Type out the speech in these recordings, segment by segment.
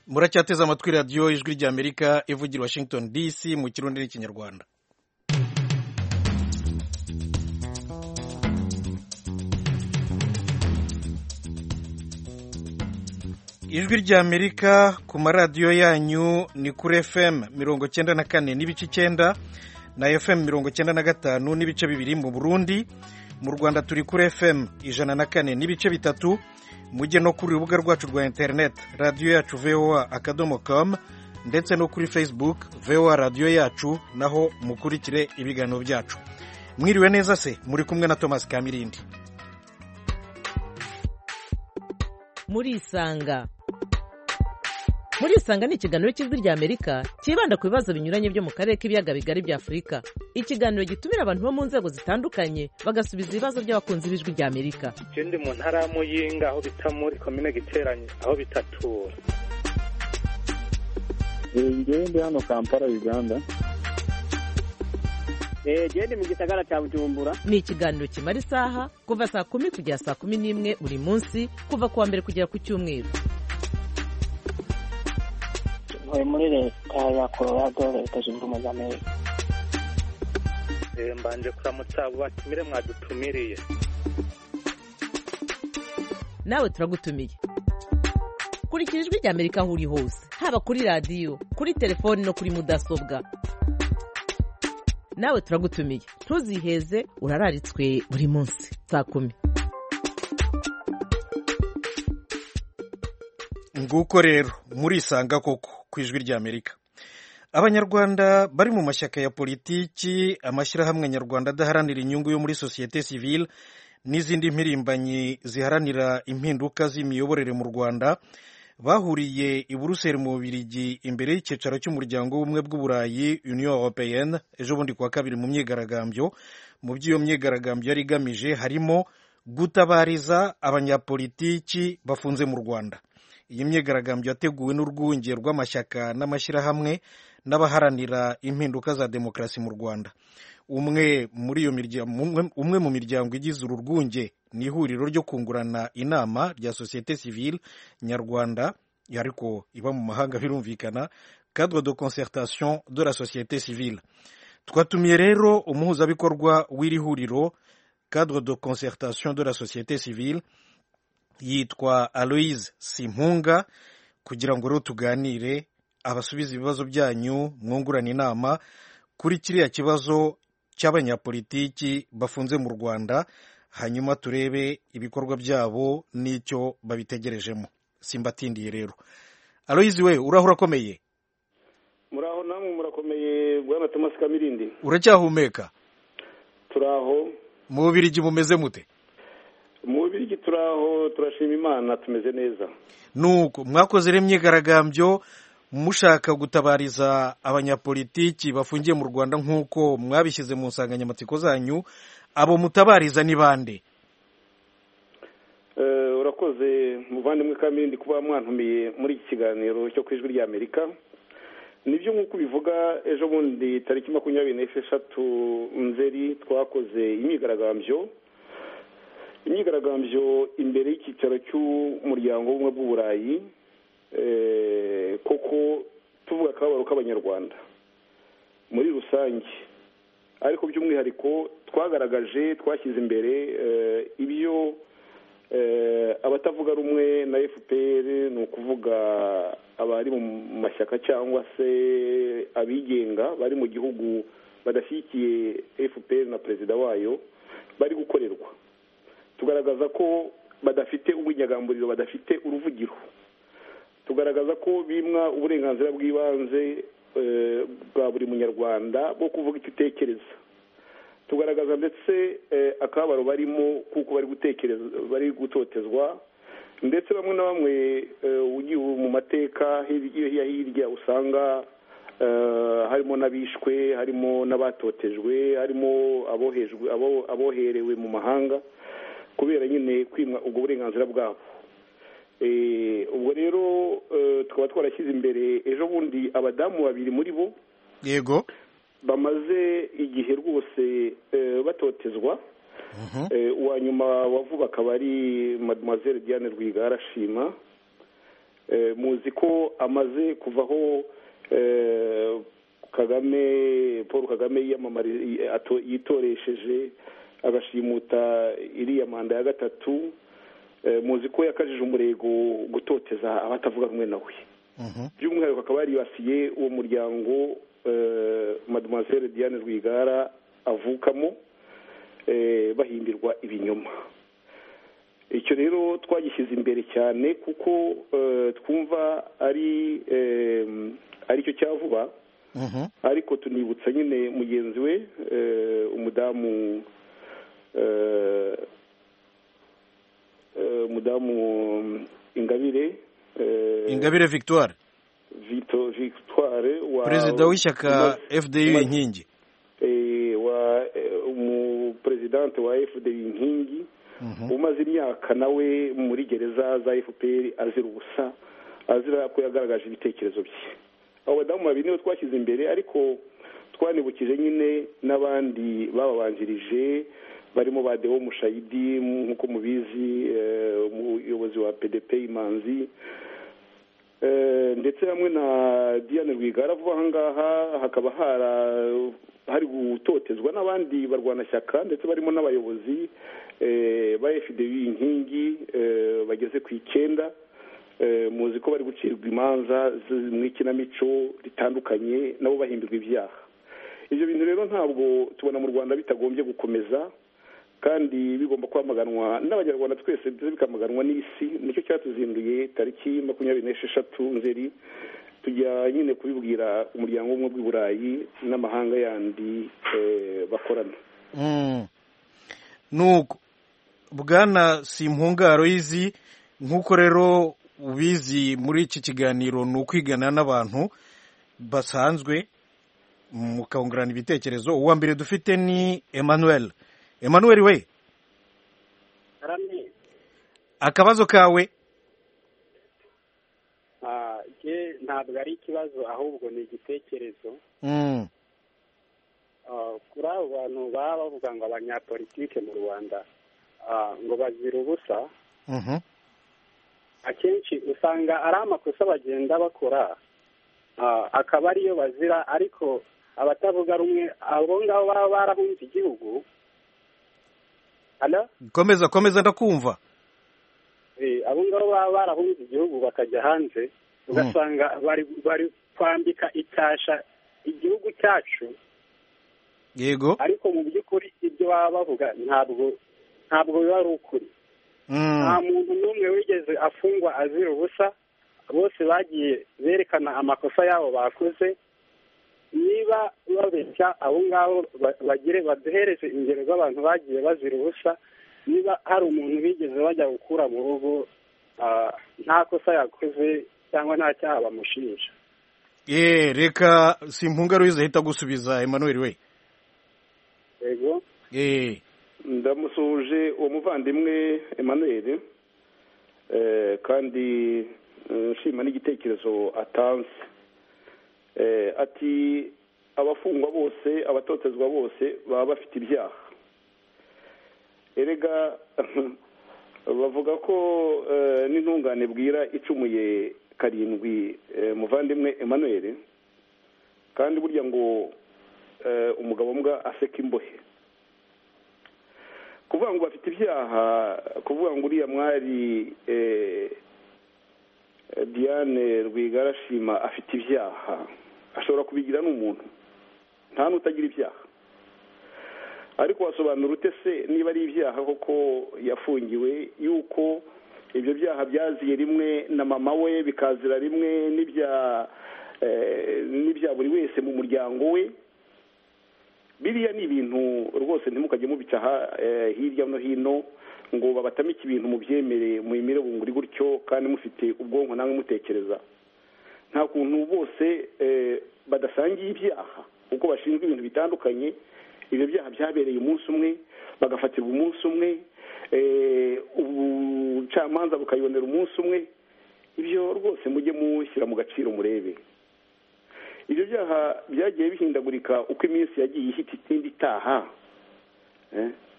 muracyateze amatwi radiyo ijwi ry'Amerika ivugira Washington DC mu kirundi n'ikinyarwanda. Ijwi ry'Amerika ku maradiyo yanyu ni kuri FM 94 n'ibice 9 na FM 95 n'ibice bibiri mu Burundi. Mu Rwanda turi kuri FM 104 n'ibice bitatu. Mujye no kuri urubuga rwacu rwa internet radio yacu voa.com ndetse no kuri Facebook VOA radio yacu, naho mukurikire ibiganiro byacu. Mwiriwe neza se, muri kumwe na Thomas Kamirindi. Murisanga ni ikiganiro cy'Ijwi ry'Amerika kibanda ku bibazo binyuranye byo mu karere k'ibiyaga bigari bya Afurika. Ikiganiro gitumira abantu bo mu nzego zitandukanye bagasubiza ibibazo by'abakunzi b'Ijwi ry'Amerika. Ndi mu ntara ya Muyinga aho bita muri komine Giteranyi aho bitatura. Ndi hano Kampala Uganda. Ndi mu gisagara cya Bujumbura. Ni ikiganiro kimara isaha kuva saa 10 kugera saa 11 buri munsi, kuva kuwa mbere kugera ku cyumweru. Muri leta ya Colorado, leta zunze ubumwe za Amerika. Mbanje kuramutsa abo batumire mwadutumiriye. Nawe turagutumiye. Kurikira Ijwi ry'Amerika aho uri hose, haba kuri radiyo, kuri telefoni no kuri mudasobwa. Nawe turagutumiye, ntuziheze, urararitswe buri munsi saa 10. Nguko rero murisanga koko ku Ijwi ry'Amerika. Abanyarwanda bari mu mashyaka ya politiki, amashyirahamwe nyarwanda adaharanira inyungu yo muri societe civile n'izindi mpirimbanyi ziharanira impinduka z'imiyoborere mu Rwanda bahuriye i Buruseli mu Bubiligi imbere y'icyicaro cy'umuryango w'ubumwe bw'Uburayi Union Européenne ejo bundi kuwa kabiri mu myigaragambyo. Mu by'iyo myigaragambyo yari igamije harimo gutabariza abanyapolitiki bafunze mu Rwanda. Iyi myigaragambyo yateguwe n'urwunge rw'amashyaka n'amashyirahamwe n'abaharanira impinduka za demokarasi mu Rwanda. Umwe mu miryango igize uru rwunge ni ihuriro ryo kungurana inama rya societe civile nyarwanda, ariko iba mu mahanga birumvikana, cadre de concertation de la société civile. Twatumiye rero umuhuzabikorwa w'iri huriro cadre de concertation de la société civile, yitwa Aloise Simpunga, kugira ngo rero tuganire, abasubiza ibibazo byanyu, mwungurana inama kuri kiriya kibazo cy'abanyapolitiki bafunze mu Rwanda, hanyuma turebe ibikorwa byabo n'icyo babitegerejemo. Simbatindiye rero. Aloise, we uraho urakomeye? Muraho namwe murakomeye bwana Thomas Kamirindi. Uracyahumeka? Turaho. Mu Bubiligi mumeze mute? Mu Bubiligi turaho, turashima Imana, tumeze neza. Nuko mwakoze imyigaragambyo mushaka gutabariza abanyapolitiki bafungiye mu Rwanda nk'uko mwabishyize mu nsanganyamatsiko zanyu. Abo mutabariza ni bande? Urakoze muvandimwe Kamirindi kuba mwantumiye muri iki kiganiro cyo ku Ijwi ry'Amerika. Nibyo nk'uko bivuga, ejo bundi tariki 26 Nzeri twakoze imyigaragambyo imbere y'icyicaro cy'umuryango w'ubumwe bw'Uburayi, koko tuvuga akababaro k'abanyarwanda muri rusange, ariko by'umwihariko twashyize imbere ibyo abatavuga rumwe na FPR, ni ukuvuga abari mu mashyaka cyangwa se abigenga bari mu gihugu badashyigikiye FPR na perezida wayo bari gukorerwa. Tugaragaza ko badafite ubunyagamburiro, badafite uruvugiro. Tugaragaza ko bimwa uburenganzira bw'ibanze bwa buri munyarwanda bwo kuvuga icyo utekereza. Tugaragaza ndetse akabaro barimo kuko bari gutotezwa, ndetse bamwe na bamwe ugiye mu mateka hirya usanga harimo n'abishwe, harimo n'abatotejwe, harimo aboherewe mu mahanga kubera nyine kwimwa ubwo burenganzira bwabo. Ubwo rero tukaba twarashyize imbere ejo bundi abadamu babiri muri bo, yego, bamaze igihe rwose batotezwa. Uwa nyuma wavuba akaba ari Mademoiselle Diane Rwigara Shima, muzi ko amaze kuvaho Paul Kagame yitoresheje agashimuta iriya manda ya gatatu. Muzi ko yakajije umurego gutoteza abatavuga rumwe nawe. By'umwihariko akaba yaribasiye uwo muryango Mademoiselle Diane Rwigara avukamo, bahimbirwa ibinyoma. Icyo rero twagishyize imbere cyane kuko twumva ari cyo cyavuba, ariko tunibutsa nyine mugenzi we umudamu Ingabire Victoire perezida w'ishyaka FDU Inkingi, umuperezidante wa FDU Inkingi, umaze imyaka nawe muri gereza za FPR azira ubusa, azira ko yagaragaje ibitekerezo bye. Abo badamu babiri nibo twashyize imbere, ariko twanibukije nyine n'abandi bababanjirije barimo ba Deo Mushayidi nk'uko mubizi, umuyobozi wa PDP Imanzi, ndetse hamwe na Diane Rwigara. Vuba aha ngaha hakaba hari gutotezwa n'abandi barwanashyaka ndetse barimo n'abayobozi ba FDU Inkingi bageze ku 9. Muzi ko bari gucirwa imanza mu ikinamico ritandukanye, nabo bahimbirwa ibyaha. Ibyo bintu rero ntabwo tubona mu Rwanda bitagombye gukomeza, kandi bigomba kwamaganwa n'abanyarwanda twese, bikamaganwa n'isi. Nicyo cyatuzinduye tariki 26 Nzeri tujya nyine kubibwira umuryango w'ubumwe bw'i Burayi n'amahanga yandi bakorana. Nuko Bwana Simpungaro izi nk'uko rero ubizi muri iki kiganiro ni ukwigana n'abantu basanzwe mukungurana ibitekerezo. Uwa mbere dufite ni Emmanuel we, akabazo kawe? Ntabwo ari ikibazo ahubwo ni igitekerezo. Kuri abo bantu baba bavuga ngo abanyapolitike mu Rwanda ngo bazira ubusa, akenshi usanga ari amakosa bagenda bakora akaba ariyo bazira, ariko abatavuga rumwe abo ngabo baba barahunze igihugu. Komeza ndakumva. Abo ngabo baba barahunze igihugu bakajya hanze, ugasanga bari kwambika icyasha igihugu cyacu. Yego. Ariko mu by'ukuri ibyo baba bavuga ntabwo biba ari ukuri. Nta muntu n'umwe wigeze afungwa azira ubusa, bose bagiye berekana amakosa yabo bakoze. Niba babeshya abo ngabo baduhereze ingero z'abantu bagiye bazira ubusa. Niba hari umuntu bigeze bajya gukura mu rugo nta kosa yakoze cyangwa nta cyaha bamushinja. Reka Simpungaro yizahita gusubiza Emmanuel we. Yego. Ndamusuhuje uwo muvandimwe Emmanuel, kandi nshima n'igitekerezo atanze. Ati abafungwa bose, abatotezwa bose baba bafite ibyaha. Erega bavuga ko n'intungane bwira icumuye 7, muvandimwe Emmanuel, kandi burya ngo umugabo mbwa aseka imbohe. Kuvuga ngo bafite ibyaha, kuvuga ngo uriya mwari Diane Rwigara Shima afite ibyaha, ashobora kubigira n'umuntu, nta n'utagira ibyaha. Ariko wasobanura ute se niba ari ibyaha koko yafungiwe, yuko ibyo byaha byaziye rimwe na mama we, bikazira rimwe n'ibya buri wese mu muryango we? Biriya ni ibintu rwose ntimukajye mubicaha hirya no hino ngo babatamike ibintu mubyemere muyimire bunguri gutyo kandi mufite ubwonko namwe mutekereza. Nta kuntu bose badasangiye ibyaha, kuko bashinzwe ibintu bitandukanye. Ibyo byaha byabereye umunsi umwe, bagafatirwa umunsi umwe, ubucamanza bukayibonera umunsi umwe. Ibyo rwose mujye mushyira mu gaciro murebe. Ibyo byaha byagiye bihindagurika uko iminsi yagiye ihita itindi itaha,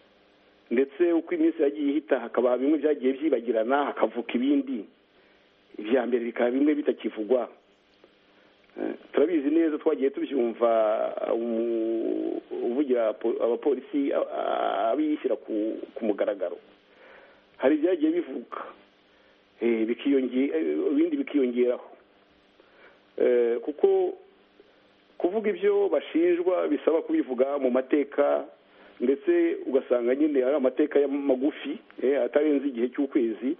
ndetse uko iminsi yagiye ihita hakaba bimwe byagiye byibagirana hakavuka ibindi. ibya mbere bikaba bimwe bitakivugwa. Turabizi neza, twagiye tubyumva uvugira abapolisi abishyira ku mugaragaro. Hari ibyagiye bivuga ibindi bikiyongeraho, kuko kuvuga ibyo bashinjwa bisaba kubivuga mu mateka, ndetse ugasanga nyine ari amateka magufi atarenze igihe cy'ukwezi,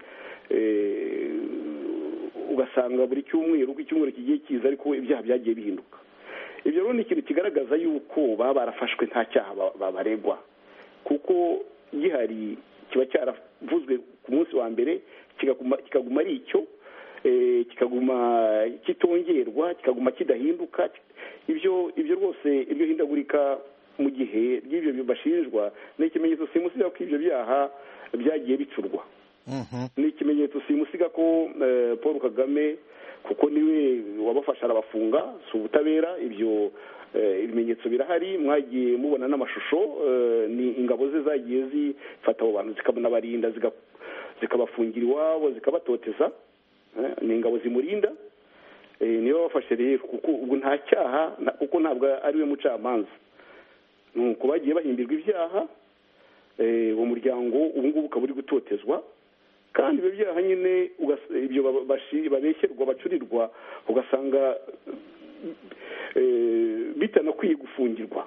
ugasanga buri cyumweru uko icyumweru kigiye kiza ariko ibyaha byagiye bihinduka. Ibyo rero ni ikintu kigaragaza yuko baba barafashwe nta cyaha baregwa, kuko gihari kiba cyaravuzwe ku munsi wa mbere kikaguma ari icyo, kikaguma kitongerwa, kikaguma kidahinduka. Ibyo rwose iryo hindagurika mu gihe ry'ibyo bashinjwa ni ikimenyetso simusiga ko ibyo byaha byagiye bicurwa. Ni ikimenyetso simusiga ko Paul Kagame, kuko niwe wabafasha arabafunga, si ubutabera. Ibyo ibimenyetso birahari, mwagiye mubona n'amashusho. Ni ingabo ze zagiye zifata abo bantu zikabarinda, zikabafungira iwabo, zikabatoteza. Ni ingabo zimurinda, niba bafashe rero, kuko ubwo nta cyaha, kuko ntabwo ari we mucamanza. Nuko bagiye bahimbirwa ibyaha, uwo muryango ubu ngubu ukaba uri gutotezwa, kandi ibyo byaha nyine ibyo babeshyerwa, bacurirwa, ugasanga bitanakwiye gufungirwa.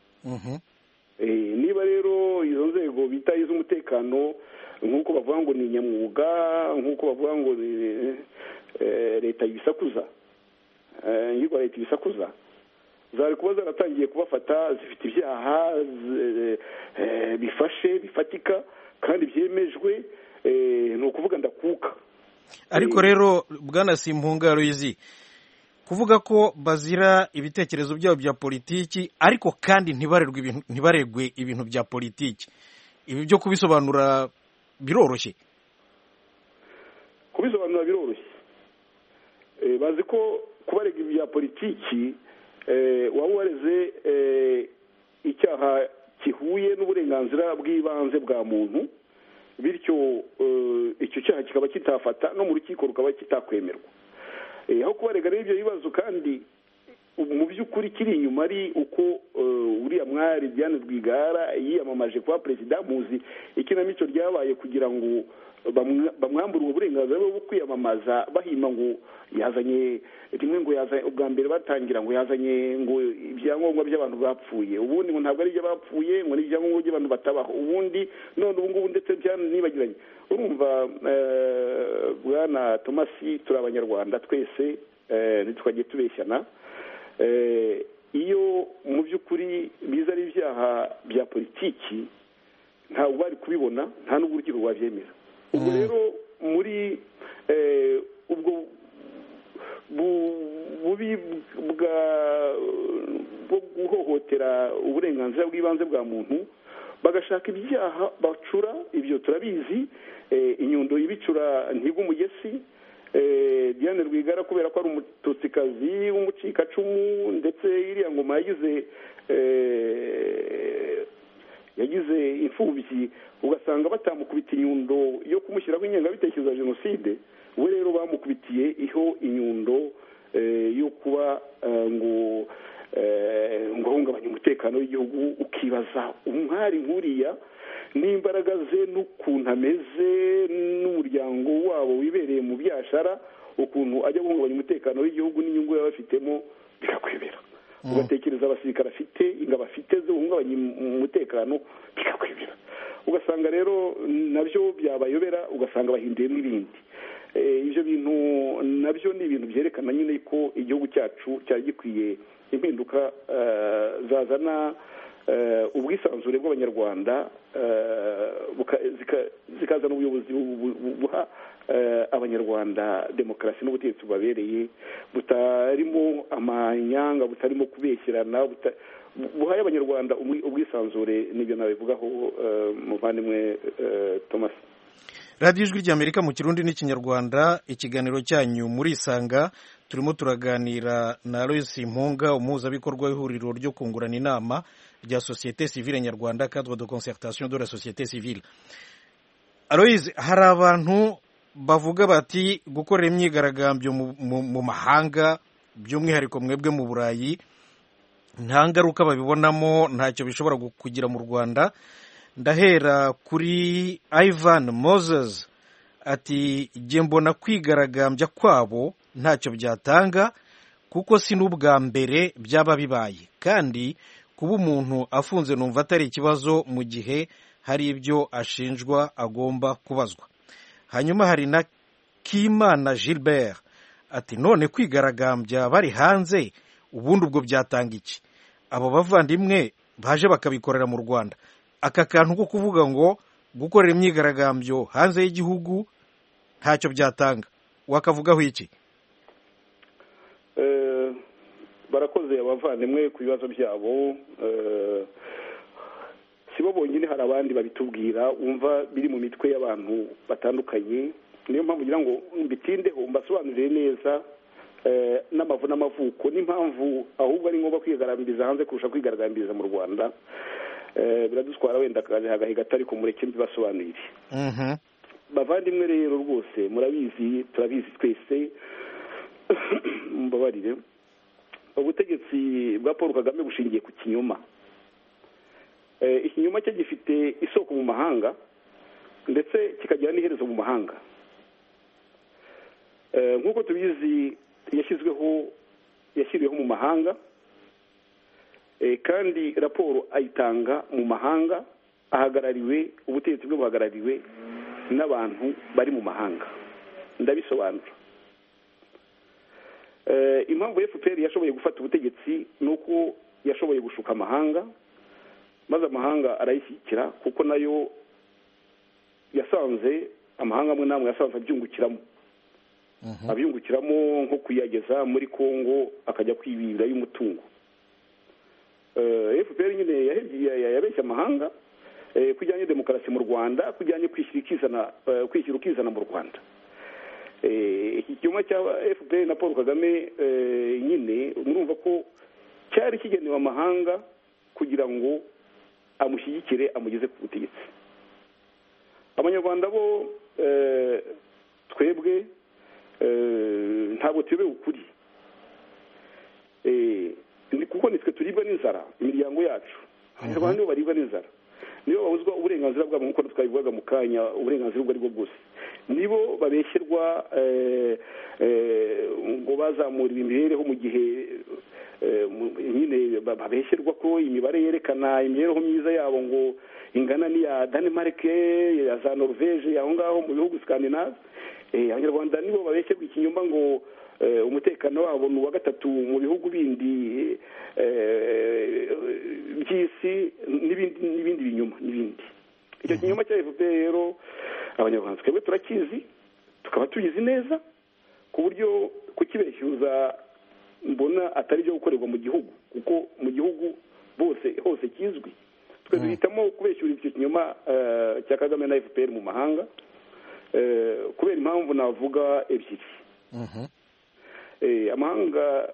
Niba rero izo nzego bita iz'umutekano, nk'uko bavuga ngo ni nyamwuga, nk'uko bavuga ngo leta ibisakuza, yigwa leta ibisakuza, zari kuba zaratangiye kubafata zifite ibyaha bifashe, bifatika kandi byemejwe, ni ukuvuga ndakuka. Ariko rero Bwana Simpunga Aloyizi, kuvuga ko bazira ibitekerezo byabo bya politiki ariko kandi ntibaregwe ibintu bya politiki, ibi byo kubisobanura biroroshye? Kubisobanura biroroshye. Bazi ko kubarega ibya politiki waba wareze icyaha kihuye n'uburenganzira bw'ibanze bwa muntu, bityo icyo cyaha kikaba kitafata no mu rukiko rukaba kitakwemerwa. Aho kubarega rero ibyo bibazo, kandi mu by'ukuri kiri inyuma ari uko uriya mwari Diane Rwigara yiyamamaje kuba perezida. Muzi ikinamico ryabaye kugira ngo bamwambure uburenganzira bwo kwiyamamaza, bahima ngo yazanye rimwe, ngo yazanye ubwa mbere batangira ngo yazanye ngo ibyangombwa by'abantu bapfuye, ubundi ngo ntabwo ari ibyo bapfuye, ngo ni ibyangombwa by'abantu batabaho, ubundi none ubu ngubu ndetse byanibagiranye. Urumva Bwana Thomas, turi Abanyarwanda twese, ntitwajye tubeshyana. Iyo mu by'ukuri biza ari ibyaha bya politiki, ntabwo bari kubibona, nta n'ubwo urukiko rwabyemera. Ubwo rero muri ubwo bubi bwo guhohotera uburenganzira bw'ibanze bwa muntu, bagashaka ibyaha bacura. Ibyo turabizi, inyundo ibicura ntigwa umugesi. Diane Rwigara kubera ko ari umututsikazi w'umucikacumu, ndetse iriya ngoma yagize imfubyi, ugasanga batamukubita inyundo yo kumushyiraho ingengabitekerezo ya jenoside. We rero bamukubitiye iho inyundo yo kuba ngo ahungabanya umutekano w'igihugu. Ukibaza umwari nk'uriya n'imbaraga ze n'ukuntu ameze n'umuryango wabo wibereye mu byashara, ukuntu ajya guhungabanya umutekano w'igihugu n'inyungu yaba afitemo, bikakwibera. Ugatekereza abasirikare afite, ingabo afite zo guhungabanya umutekano, bikakwibera. Ugasanga rero nabyo byabayobera, ugasanga bahinduyemo ibindi. Ibyo bintu nabyo ni ibintu byerekana nyine ko igihugu cyacu cyari gikwiye impinduka zazana ubwisanzure bw'Abanyarwanda, zikazana ubuyobozi buha Abanyarwanda demokarasi n'ubutegetsi bubabereye, butarimo amanyanga, butarimo kubeshyirana, buhaye Abanyarwanda ubwisanzure. N'ibyo nabivugaho muvandimwe Thomas. radiyo ijwi ry'Amerika mu Kirundi n'Ikinyarwanda, ikiganiro cyanyu murisanga. Turimo turaganira na Aloys Simpunga, umuhuzabikorwa w'ihuriro ryo kungurana inama rya Société Civile Nyarwanda, cadre de concertation de la Société Civile. Aloys, hari abantu bavuga bati gukorera imyigaragambyo mu mahanga by'umwihariko mwebwe mu Burayi nta ngaruka babibonamo, ntacyo bishobora kugira mu Rwanda. Ndahera kuri Ivan Moses ati jye mbona kwigaragambya kwabo ntacyo byatanga kuko si n'ubwa mbere byaba bibaye, kandi kuba umuntu afunze numva atari ikibazo mu gihe hari ibyo ashinjwa agomba kubazwa. Hanyuma hari na Kimana Gilbert ati none kwigaragambya bari hanze ubundi ubwo byatanga iki? Abo bavandimwe baje bakabikorera mu Rwanda, aka kantu ko kuvuga ngo gukorera imyigaragambyo hanze y'igihugu ntacyo byatanga, wakavugaho iki? Barakoze abavandimwe ku bibazo byabo. Si bo bonyine, hari abandi babitubwira wumva biri mu mitwe y'abantu batandukanye. Niyo mpamvu ngira ngo mbitindeho mbasobanurire neza n'amavu n'amavuko n'impamvu ahubwo ari ngombwa kwigaragambiriza hanze kurusha kwigaragambiriza mu Rwanda. Biradutwara wenda agahe gato, ariko mureke mbibasobanurire. Bavandimwe rero rwose murabizi, turabizi twese, mbabarire, ubutegetsi bwa Paul Kagame bushingiye ku kinyoma. Ikinyoma cye gifite isoko mu mahanga ndetse kikagira n'iherezo mu mahanga. Nk'uko tubizi yashyiriweho mu mahanga, kandi raporo ayitanga mu mahanga, ubutegetsi bwe buhagarariwe n'abantu bari mu mahanga. Ndabisobanura. Impamvu FPR yashoboye gufata ubutegetsi ni uko yashoboye gushuka amahanga, maze amahanga arayishyigikira kuko nayo yasanze amahanga amwe n'amwe yasanze abyungukiramo. Abyungukiramo nko kuyageza muri Kongo akajya kwibira y'umutungo. FPR nyine yabeshya amahanga kujyanye demokarasi mu Rwanda, kujyanye kwishyira ukizana mu Rwanda. Iki kinyoma cya FPR na Paul Kagame nyine murumva ko cyari kigenewe amahanga kugira ngo amushyigikire, amugeze ku butegetsi. Abanyarwanda bo twebwe ntabwo tuyobewe ukuri, kuko nitwe turibwa n'inzara, imiryango yacu. Abanyarwanda nibo baribwa n'inzara, nibo babuzwa uburenganzira bwabo, nk'uko twabivugaga mu kanya, uburenganzira ubwo ari bwo bwose. Nibo babeshyerwa ngo bazamura imibereho mu gihe nyine babeshyerwa ko imibare yerekana imibereho myiza yabo ngo ingana n'iya Denmark, ya za Norvege, aho ngaho mu bihugu Scandinave. Abanyarwanda nibo babeshyerwa ikinyoma ngo umutekano wabo ni uwa gatatu mu bihugu bindi by'isi, n'ibindi binyoma n'ibindi. Icyo kinyoma cya FPR rero abanyarwanda twebwe turakizi, tukaba tuyizi neza, ku buryo kukibeshyuza mbona atari byo gukorerwa mu gihugu, kuko mu gihugu hose kizwi. Twe duhitamo kubeshyura icyo kinyoma cya Kagame na FPR mu mahanga kubera impamvu navuga ebyiri. Amahanga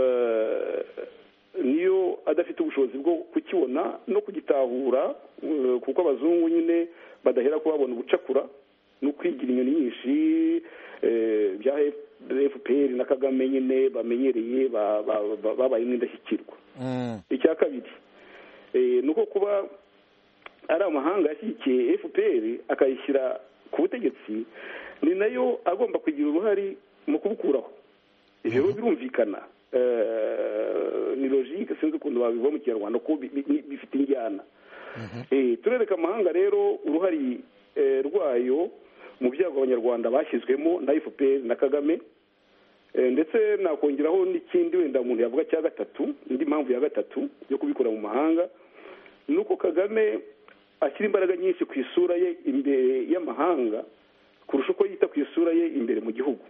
niyo adafite ubushobozi bwo kukibona no kugitahura, kuko abazungu nyine badahera kubabona ubucakura no kwigira inyoni nyinshi bya FPR na Kagame nyine bamenyereye, babaye n'indashyikirwa. Icya kabiri ni uko kuba ari amahanga yashyigikiye FPR akayishyira ku butegetsi, ni nayo agomba kugira uruhare mu kubukuraho. Ibyo birumvikana, ni logique, sinzi ukuntu babivuga mu Kinyarwanda ko bifite injyana. Turereka amahanga rero uruhare rwayo mu byago abanyarwanda bashyizwemo na FPR na Kagame. Ndetse nakongeraho n'ikindi wenda umuntu yavuga cya gatatu, indi mpamvu ya gatatu yo kubikora mu mahanga, ni uko Kagame ashyira imbaraga nyinshi ku isura ye imbere y'amahanga kurusha uko yita ku isura ye imbere mu gihugu.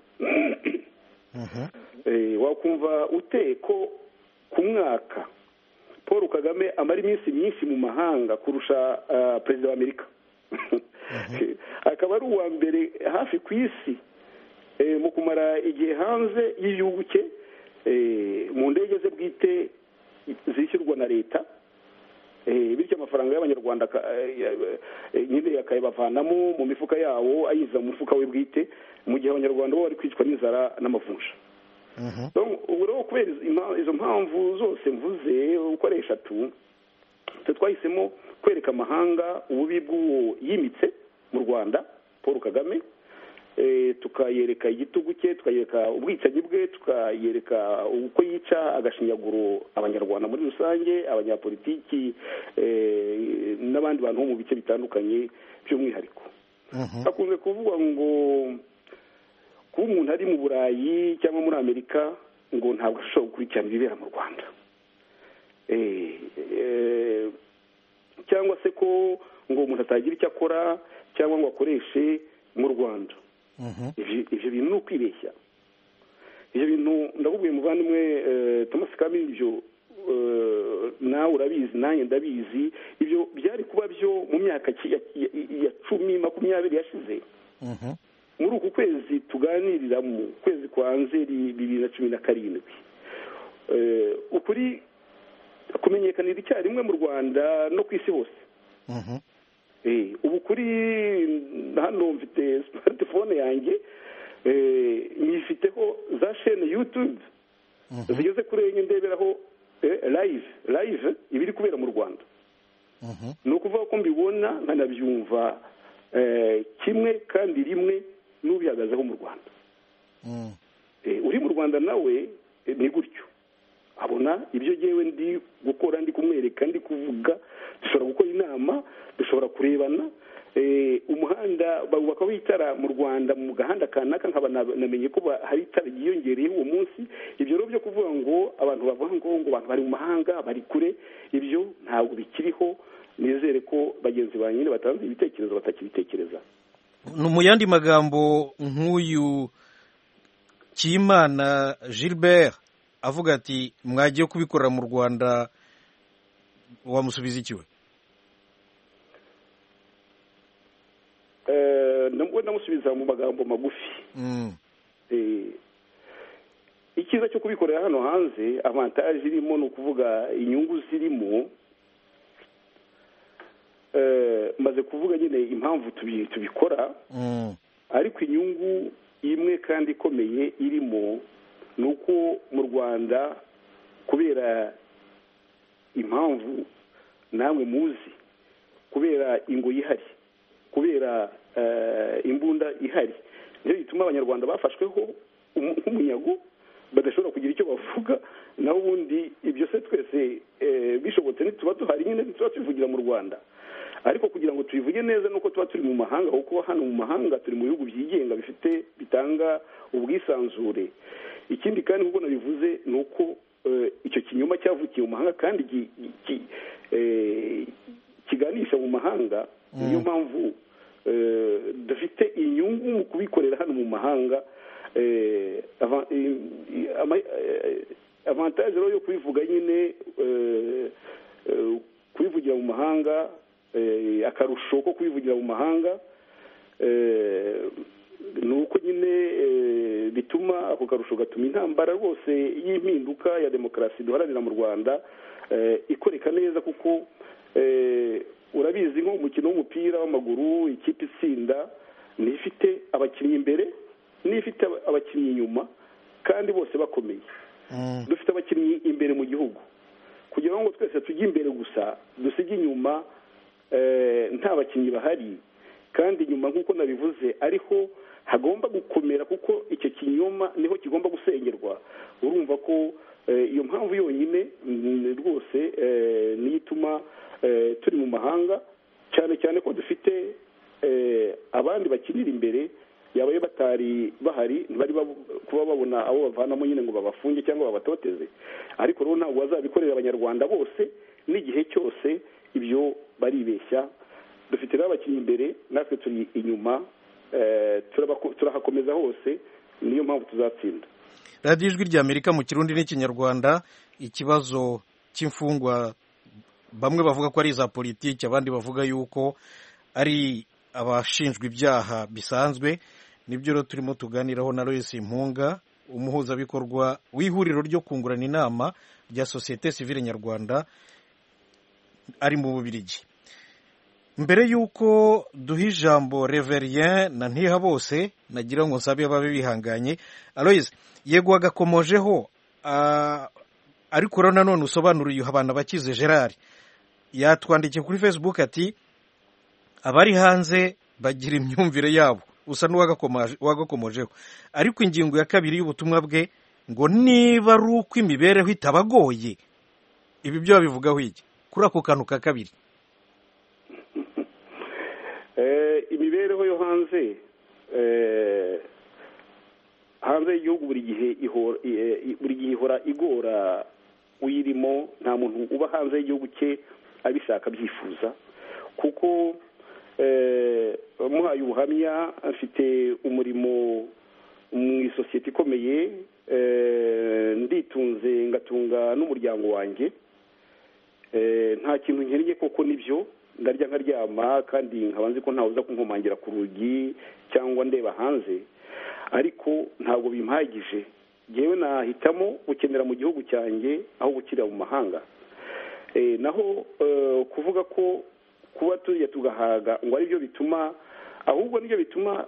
Wakumva ute ko ku mwaka Paul Kagame amara iminsi myinshi mu mahanga kurusha perezida wa Amerika, akaba ari uwa mbere hafi ku isi mu kumara igihe hanze y'igihugu cye, mu ndege ze bwite zishyurwa na leta, bityo amafaranga y'abanyarwanda nyine akayabavanamo mu mifuka yawo ayiza mu mufuka we bwite, mu gihe abanyarwanda bo bari kwicwa n'inzara n'amavunja. ubu rero kubera izo mpamvu zose mvuze uko ari eshatu, twahisemo kwereka amahanga ububi bw'uwo yimitse mu Rwanda Paul Kagame, tukayereka igitugu cye, tukayereka ubwicanyi bwe, tukayereka uko yica agashinyaguro abanyarwanda muri rusange, abanyapolitiki n'abandi bantu bo mu bice bitandukanye by'umwihariko. hakunze kuvuga ngo kuba umuntu ari mu Burayi cyangwa muri Amerika ngo ntabwo ashobora gukurikirana ibibera mu Rwanda, cyangwa se ko ngo umuntu atagira icyo akora cyangwa ngo akoreshe mu Rwanda. Ibyo bintu ni ukwibeshya. ibyo bintu ndakubwiye muvandimwe Thomas Kamilindi, ibyo nawe urabizi nanjye ndabizi, ibyo byari kuba byo mu myaka ya 10-20 yashize. muri uku kwezi tuganirira mu kwezi kwa Nzeri 2017, ukuri kumenyekanira icyarimwe mu Rwanda no ku isi hose. ubu kuri hano mfite smartphone yanjye, nyifiteho za chaîne YouTube zigeze kuri enye ndeberaho live ibiri kubera mu Rwanda. ni ukuvuga ko mbibona nkanabyumva kimwe kandi rimwe n'ubihagazeho mu Rwanda. uri mu Rwanda nawe ni gutyo abona ibyo jyewe ndi gukora, ndi kumwereka, ndi kuvuga, dushobora gukora inama, dushobora kurebana. umuhanda bawubakaho itara mu Rwanda mu gahanda kanaka, nkaba namenye ko hari itara ryiyongereye uwo munsi. ibyo rero byo kuvuga ngo abantu bavuga ngo abantu bari mu mahanga bari kure, ibyo ntabwo bikiriho. nizere ko bagenzi ba nyine batanze ibitekerezo batakibitekereza. mu yandi magambo, nk'uyu Cyimana Gilbert avuga ati mwagiye kubikorera mu Rwanda, wamusubiza iki we? nabwo namusubiza mu magambo magufi. icyiza cyo kubikorera hano hanze, avantage irimo ni ukuvuga inyungu zirimo. maze kuvuga nyine impamvu tubikora, ariko inyungu imwe kandi ikomeye irimo ni uko mu Rwanda, kubera impamvu namwe muzi, kubera ingoyi ihari, kubera imbunda ihari, niyo bituma abanyarwanda bafashweho nk'umunyago badashobora kugira icyo bavuga. naho ubundi ibyo se twese bishobotse ntituba duhari, nyine ntituba tubivugira mu Rwanda. ariko kugira ngo tubivuge neza nuko tuba turi mu mahanga, kuko hano mu mahanga turi mu bihugu byigenga bitanga ubwisanzure. ikindi kandi nk'uko nabivuze ni uko icyo kinyoma cyavukiye mu mahanga kandi kiganisha mu mahanga. niyo mpamvu dufite inyungu mu kubikorera hano mu mahanga. avantage rero yo kubivuga nyine, kubivugira mu mahanga, akarusho ko kubivugira mu mahanga ni uko nyine bituma, ako karusho gatuma intambara rwose y'impinduka ya demokarasi duharanira mu Rwanda ikoreka neza. kuko urabizi nko umukino w'umupira w'amaguru, ikipe itsinda n'ifite abakinnyi imbere n'ifite abakinnyi inyuma, kandi bose bakomeye. dufite abakinnyi imbere mu gihugu, kugira ngo twese tujye imbere gusa dusige inyuma nta bakinnyi bahari. kandi inyuma nk'uko nabivuze ariho hagomba gukomera, kuko icyo kinyoma niho kigomba gusengerwa. urumva ko iyo mpamvu yonyine rwose niyo ituma turi mu mahanga, cyane cyane ko dufite abandi bakinira imbere, yabaye batari bahari ntibari kuba babona abo bavanamo nyine ngo babafunge cyangwa babatoteze. ariko rero ntabwo bazabikorera abanyarwanda bose n'igihe cyose, ibyo baribeshya. dufite n'abakinnyi imbere, natwe turi inyuma, turahakomeza hose. niyo mpamvu tuzatsinda. radiyo ijwi ry'Amerika mu Kirundi n'Ikinyarwanda. ikibazo cy'imfungwa, bamwe bavuga ko ari iza politiki, abandi bavuga yuko ari abashinjwa ibyaha bisanzwe, nibyo rero turimo tuganiraho na Lois Impunga, umuhuzabikorwa w'ihuriro ryo kungurana inama rya Sosiyete Sivile Nyarwanda ari mu Bubiligi. mbere y'uko duha ijambo Reverien na Ntihabose nagira ngo nsabe babe bihanganye. Aloys, yego agakomojeho ariko rero nanone usobanuriye abana bakize Gerard yatwandikiye kuri Facebook ati abari hanze bagira imyumvire yabo usa n'uwagakomojeho, ariko ingingo ya kabiri y'ubutumwa bwe ngo niba ari uko imibereho itabagoye, ibi byo babivugaho iki kuri ako kantu ka kabiri? Imibereho yo hanze y'igihugu buri gihe ihora igora uyirimo. nta muntu uba hanze y'igihugu cye abishaka byifuza, kuko muhaye ubuhamya afite umurimo mu isosiyete ikomeye, nditunze ngatunga n'umuryango wanjye, nta kintu nkennye koko nibyo, ndarya nkaryama kandi nkaba nzi ko ntawuza kunkomangira ku rugi cyangwa ndeba hanze, ariko ntabwo bimpagije. Yewe nahitamo gukenera mu gihugu cyanjye aho gukira mu mahanga. Naho kuvuga ko kuba tujya tugahaga ngo aribyo bituma, ahubwo nibyo bituma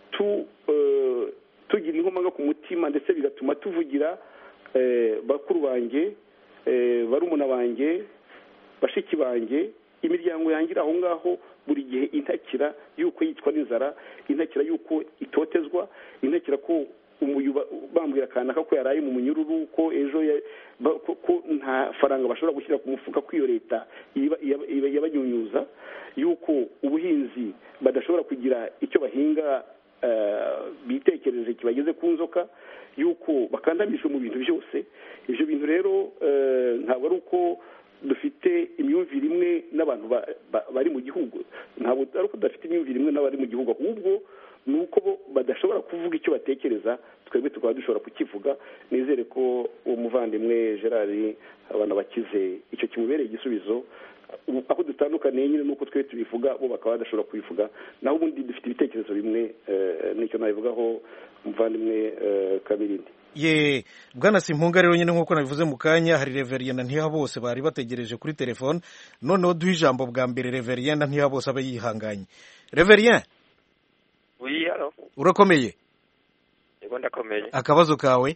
tugira inkomanga ku mutima, ndetse bigatuma tuvugira bakuru banjye, barumuna banjye, bashiki banjye, imiryango yangira aho ngaho buri gihe intakira yuko yicwa n'inzara, intakira yuko itotezwa, intakira ko bambwira kanaka ko yaraye mu munyururu, ko ejo ko nta faranga bashobora gushyira ku mufuka ko iyo leta yabanyunyuza, yuko ubuhinzi badashobora kugira icyo bahinga bitekereje kibageze ku nzoka, yuko bakandamijwe mu bintu byose. Ibyo bintu rero ntabwo ari uko dufite imyumvire imwe n'abantu bari mu gihugu, ntabwo ari uko dufite imyumvire imwe n'abari mu gihugu, ahubwo ni uko bo badashobora kuvuga icyo batekereza, twebwe tukaba dushobora kukivuga. Nizere ko uwo muvandimwe Gerard abana bakize icyo kimubereye igisubizo. Aho dutandukaniye nyine nuko twe tubivuga, bo bakaba badashobora kubivuga, naho ubundi dufite ibitekerezo bimwe. Nicyo nabivugaho umuvandimwe Kamirindi. Ye bwana Simpunga, rero nyine nk'uko nabivuze mu kanya, hari Reverien na Ntihabose bari bategereje kuri telefone, noneho duha ijambo bwa mbere Reverien na Ntihabose abe yihanganye. Reverien, halo, urakomeye? Yego ndakomeye. Akabazo kawe?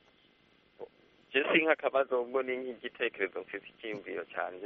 Jesi nk'akabazo ubwo ni nk'igitekerezo mfite icyiyumviro cyanjye.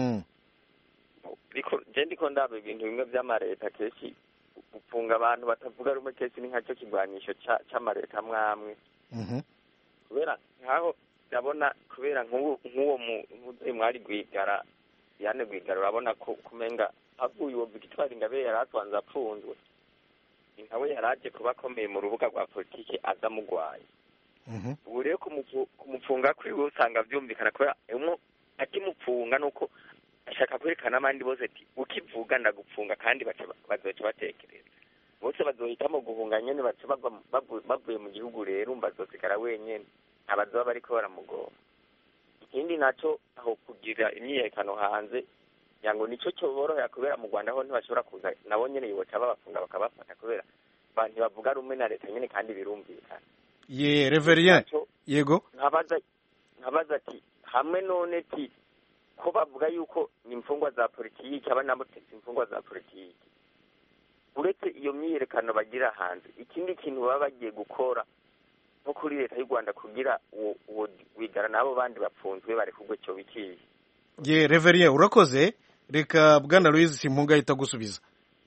Ariko je ndiko ndaba ibintu bimwe by'amareta kenshi gufunga abantu batavuga rumwe, kenshi ni nkacyo kigwanisho c'amareta mwamwe. Kubera nkaho ndabona, kubera nk'uwo mwari Rwigara, Diane Rwigara, urabona ko kumenga avuye uwo Victoire Ingabire yaratwanze apfunzwe, nkawe yaraje kuba akomeye mu rubuga rwa politiki aza mugwaye. Ubu rero kumupfunga kwiwe usanga byumvikana, kubera akimupfunga nuko ashaka kwerekana abandi bose ati ukivuga ndagupfunga, kandi bazoca batekereza bose bazohitamo guhunga nyene, baca bavuye mu gihugu. Rero bazosigara wenyene, abazoba bariko baramugomba. Ikindi naco aho kugira imyiyerekano hanze yango nico cyo borohera, kubera mu Rwanda ho ntibashobora kuza nabo nyene yoca babafunga bakabafata, kubera abantu bavuga rumwe na leta nyene kandi birumvikana. Ye Reverien, yego nkabaza ati hamwe none ti ko bavuga yuko ni imfungwa za politiki, abanamutetse imfungwa za politiki, uretse iyo myiyerekano bagira hanze, ikindi kintu baba bagiye gukora nko kuri leta y'u Rwanda kugira uwo Rwigara n'abo bandi bapfunzwe bari kugwe cyo bikiye? Ye Reverien, urakoze. Reka bwana Louise Simpunga ahita gusubiza.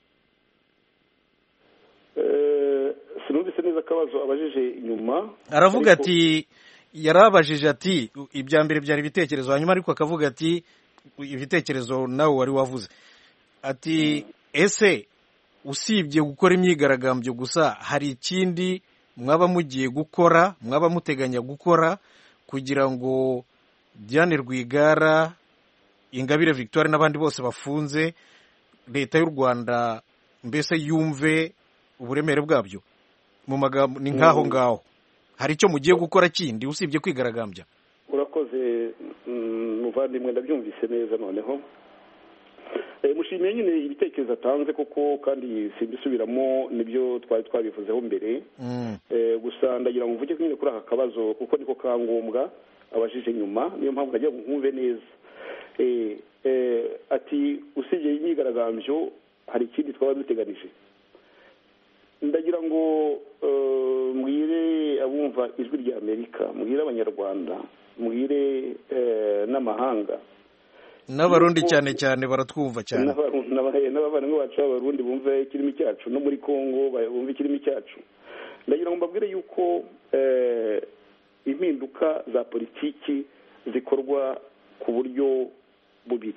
Sinumvise neza akabazo abajije inyuma. Aravuga ati, yarabajije ati ibya mbere byari ibitekerezo, hanyuma ariko akavuga ati ibitekerezo nawe wari wavuze ati ese usibye gukora imyigaragambyo gusa hari ikindi mwaba mugiye gukora, mwaba muteganya gukora kugira ngo Diane Rwigara, Ingabire Victoire n'abandi bose bafunze, leta y'u Rwanda mbese yumve uburemere bwabyo? Mu magambo ni ngaho ngaho, hari icyo mugiye gukora kindi usibye kwigaragambya? Urakoze muvandimwe, ndabyumvise neza. Noneho mushimiye nyine ibitekerezo atanze koko, kandi simbisubiramo, nibyo twari twabivuzeho mbere. Gusa ndagira ngo mvuge nyine kuri aka kabazo kuko niko kangombwa abajije nyuma, niyo mpamvu nagira ngo nkumve neza. ati usibye imyigaragambyo hari ikindi twaba duteganije. Ndagira ngo mbwire abumva ijwi rya Amerika, mbwire abanyarwanda, mbwire n'amahanga n'abarundi cyane cyane baratwumva cyane, n'abavandimwe bacu b'abarundi bumva ikirimi cyacu, no muri Kongo bumva ikirimi cyacu. Ndagira ngo mbabwire yuko impinduka za politiki zikorwa ku buryo bubiri.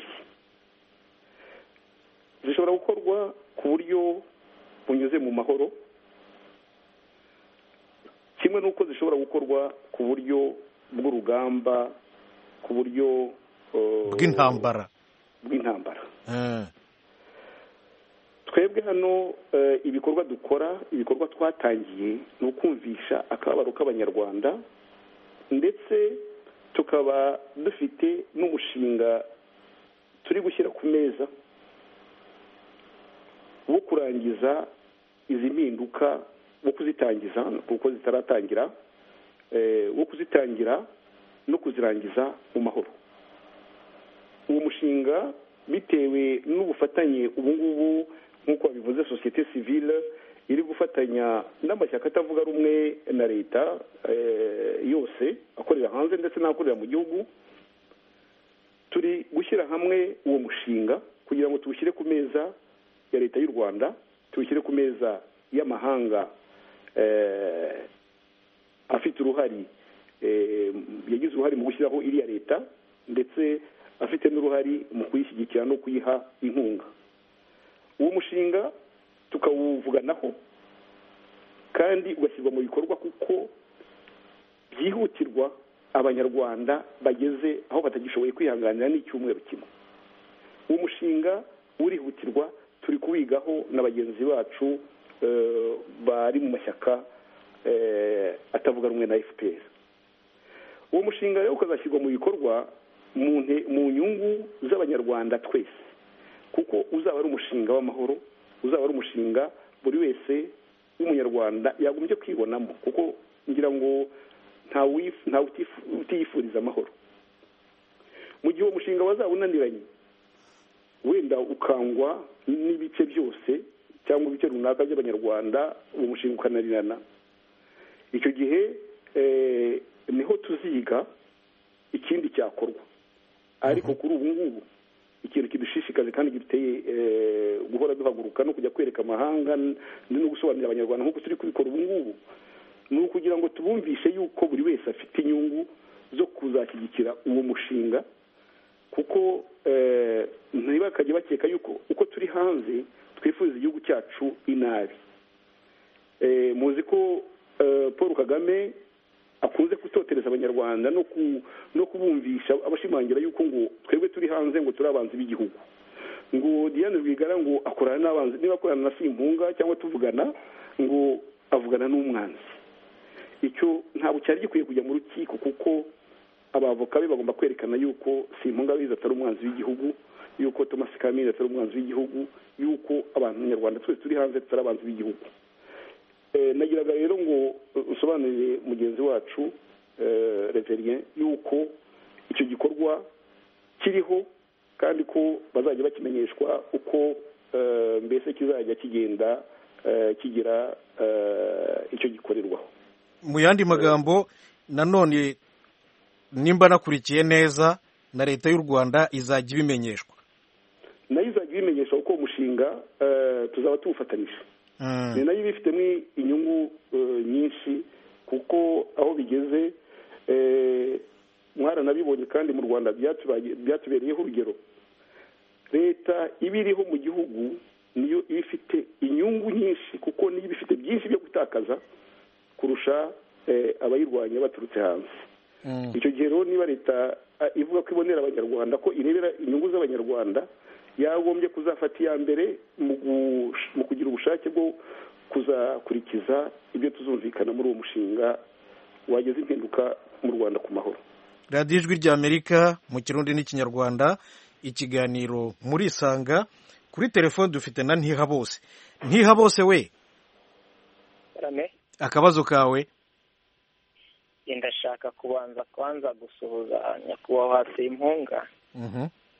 Zishobora gukorwa ku buryo bunyuze mu mahoro, kimwe n'uko zishobora gukorwa ku buryo bw'urugamba, ku buryo bw'intambara. Twebwe hano ibikorwa dukora, ibikorwa twatangiye ni ukumvisha akababaro k'abanyarwanda, ndetse tukaba dufite n'umushinga turi gushyira ku meza wo kurangiza izi mpinduka, wo kuzitangiza kuko zitaratangira, wo kuzitangira no kuzirangiza mu mahoro. Uwo mushinga bitewe n'ubufatanye ubu ngubu nk'uko babivuze sosiyete sivile iri gufatanya n'amashyaka atavuga rumwe na leta yose akorera hanze ndetse n'akorera mu gihugu, turi gushyira hamwe uwo mushinga kugira ngo tuwushyire ku meza ya leta y'u Rwanda, tuwushyire ku meza y'amahanga afite uruhari, yagize uruhare mu gushyiraho iriya leta, ndetse afite n'uruhari mu kuyishyigikira no kuyiha inkunga. Uwo mushinga tukawuvuganaho kandi ugashyirwa mu bikorwa kuko byihutirwa abanyarwanda bageze aho batagishoboye kwihanganira n'icyumweru kimwe. Uwo mushinga urihutirwa, turi kuwigaho na bagenzi bacu bari mu mashyaka atavuga rumwe na FPR. Uwo mushinga rero ukazashyirwa mu bikorwa mu nyungu z'abanyarwanda twese, kuko uzaba ari umushinga w'amahoro, uzaba ari umushinga buri wese w'umunyarwanda yagombye kwibonamo, kuko ngira ngo ntawe utiyifuriza amahoro. Mu gihe uwo mushinga wazaba unaniranye, wenda ukangwa n'ibice byose cyangwa ibice runaka by'abanyarwanda, uwo mushinga ukananirana, icyo gihe niho tuziga ikindi cyakorwa. Ariko kuri ubu ngubu ikintu kidushishikaje kandi giteye guhora duhaguruka no kujya kwereka amahanga no gusobanurira abanyarwanda nk'uko turi kubikora ubu ngubu, ni ukugira ngo tubumvishe yuko buri wese afite inyungu zo kuzashyigikira uwo mushinga, kuko ntibakajye bakeka yuko uko turi hanze twifuza igihugu cyacu inabi. Muzi ko Paul Kagame akunze gutotereza abanyarwanda no kubumvisha abashimangira yuko ngo twebwe turi hanze ngo turi abanzi b'igihugu, ngo Diane Rwigara ngo akorana n'abanzi, niba akorana na Simpunga cyangwa tuvugana ngo avugana n'umwanzi. Icyo ntabwo cyari gikwiye kujya mu rukiko, kuko abavoka be bagomba kwerekana yuko Simpunga biza atari umwanzi w'igihugu, yuko Thomas Kamira atari umwanzi w'igihugu, yuko abanyarwanda twese turi hanze tutari abanzi b'igihugu. Nagiraga rero ngo usobanurire mugenzi wacu Reverien yuko icyo gikorwa kiriho, kandi ko bazajya bakimenyeshwa uko mbese kizajya kigenda kigira icyo gikorerwaho. Mu yandi magambo, nanone nimba nakurikiye neza, na leta y'u Rwanda izajya ibimenyeshwa, nayo izajya ibimenyeshwa uko umushinga tuzaba tuwufatanyije. Ni nayo ibifitemo inyungu nyinshi, kuko aho bigeze mwaranabibonye kandi mu Rwanda byatubereyeho urugero. Leta iba iriho mu gihugu niyo iba ifite inyungu nyinshi, kuko niyo iba ifite byinshi byo gutakaza kurusha abayirwanya baturutse hanze. Icyo gihe rero niba leta ivuga ko ibonera abanyarwanda, ko irebera inyungu z'abanyarwanda, yagombye kuzafata iya mbere mu kugira ubushake bwo kuzakurikiza ibyo tuzumvikana muri uwo mushinga wageze impinduka mu Rwanda ku mahoro. radiyo ijwi ry'Amerika mu Kirundi n'Ikinyarwanda, ikiganiro muri Isanga. Kuri telefone dufite na Ntihabose. Ntihabose we, akabazo kawe? Ndashaka kubanza gusuhuza nyakubahwa Simpunga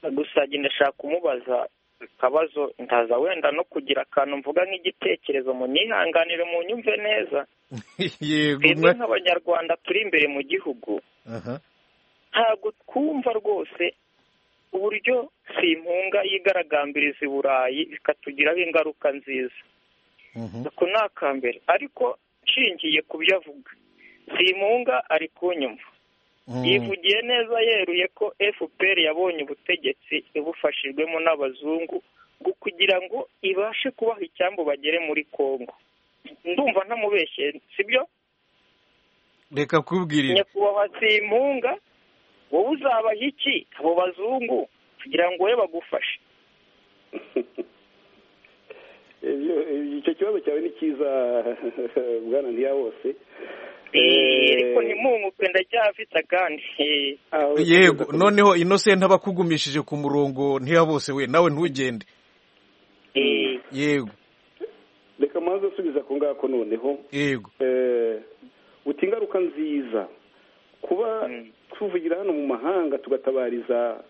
gusa ndashaka kumubaza akabazo, ndaza wenda no kugira akantu mvuga nk'igitekerezo, munyihanganire mu nyumve neza. Twebwe nk'abanyarwanda turi imbere mu gihugu ntabwo twumva rwose uburyo Simpunga yigaragambiriza i Burayi bikatugiraho ingaruka nziza. Ako ni akambere, ariko nshingiye ku byo avuga, Simpunga ari kunyumva, yivugiye neza yeruye ko FPR yabonye ubutegetsi ibufashijwemo n'abazungu kugira ngo ibashe kubaha icyambu bagere muri Kongo. Ndumva ntamubeshye, sibyo? Reka kubwirira nyakubahwa Simpunga, wowe uzabaha iki abo bazungu kugira ngo we bagufashe? Icyo kibazo cyawe ni cyiza bwana Ntiyabose, ariko ntimunguke ndacyafite akandi. Yego, noneho Innocent abakugumishije ku murongo Ntiyabose we nawe ntugende. Yego, reka maze usubiza ko ngako noneho. Yego, uti ingaruka nziza kuba tuvugira hano mu mahanga tugatabariza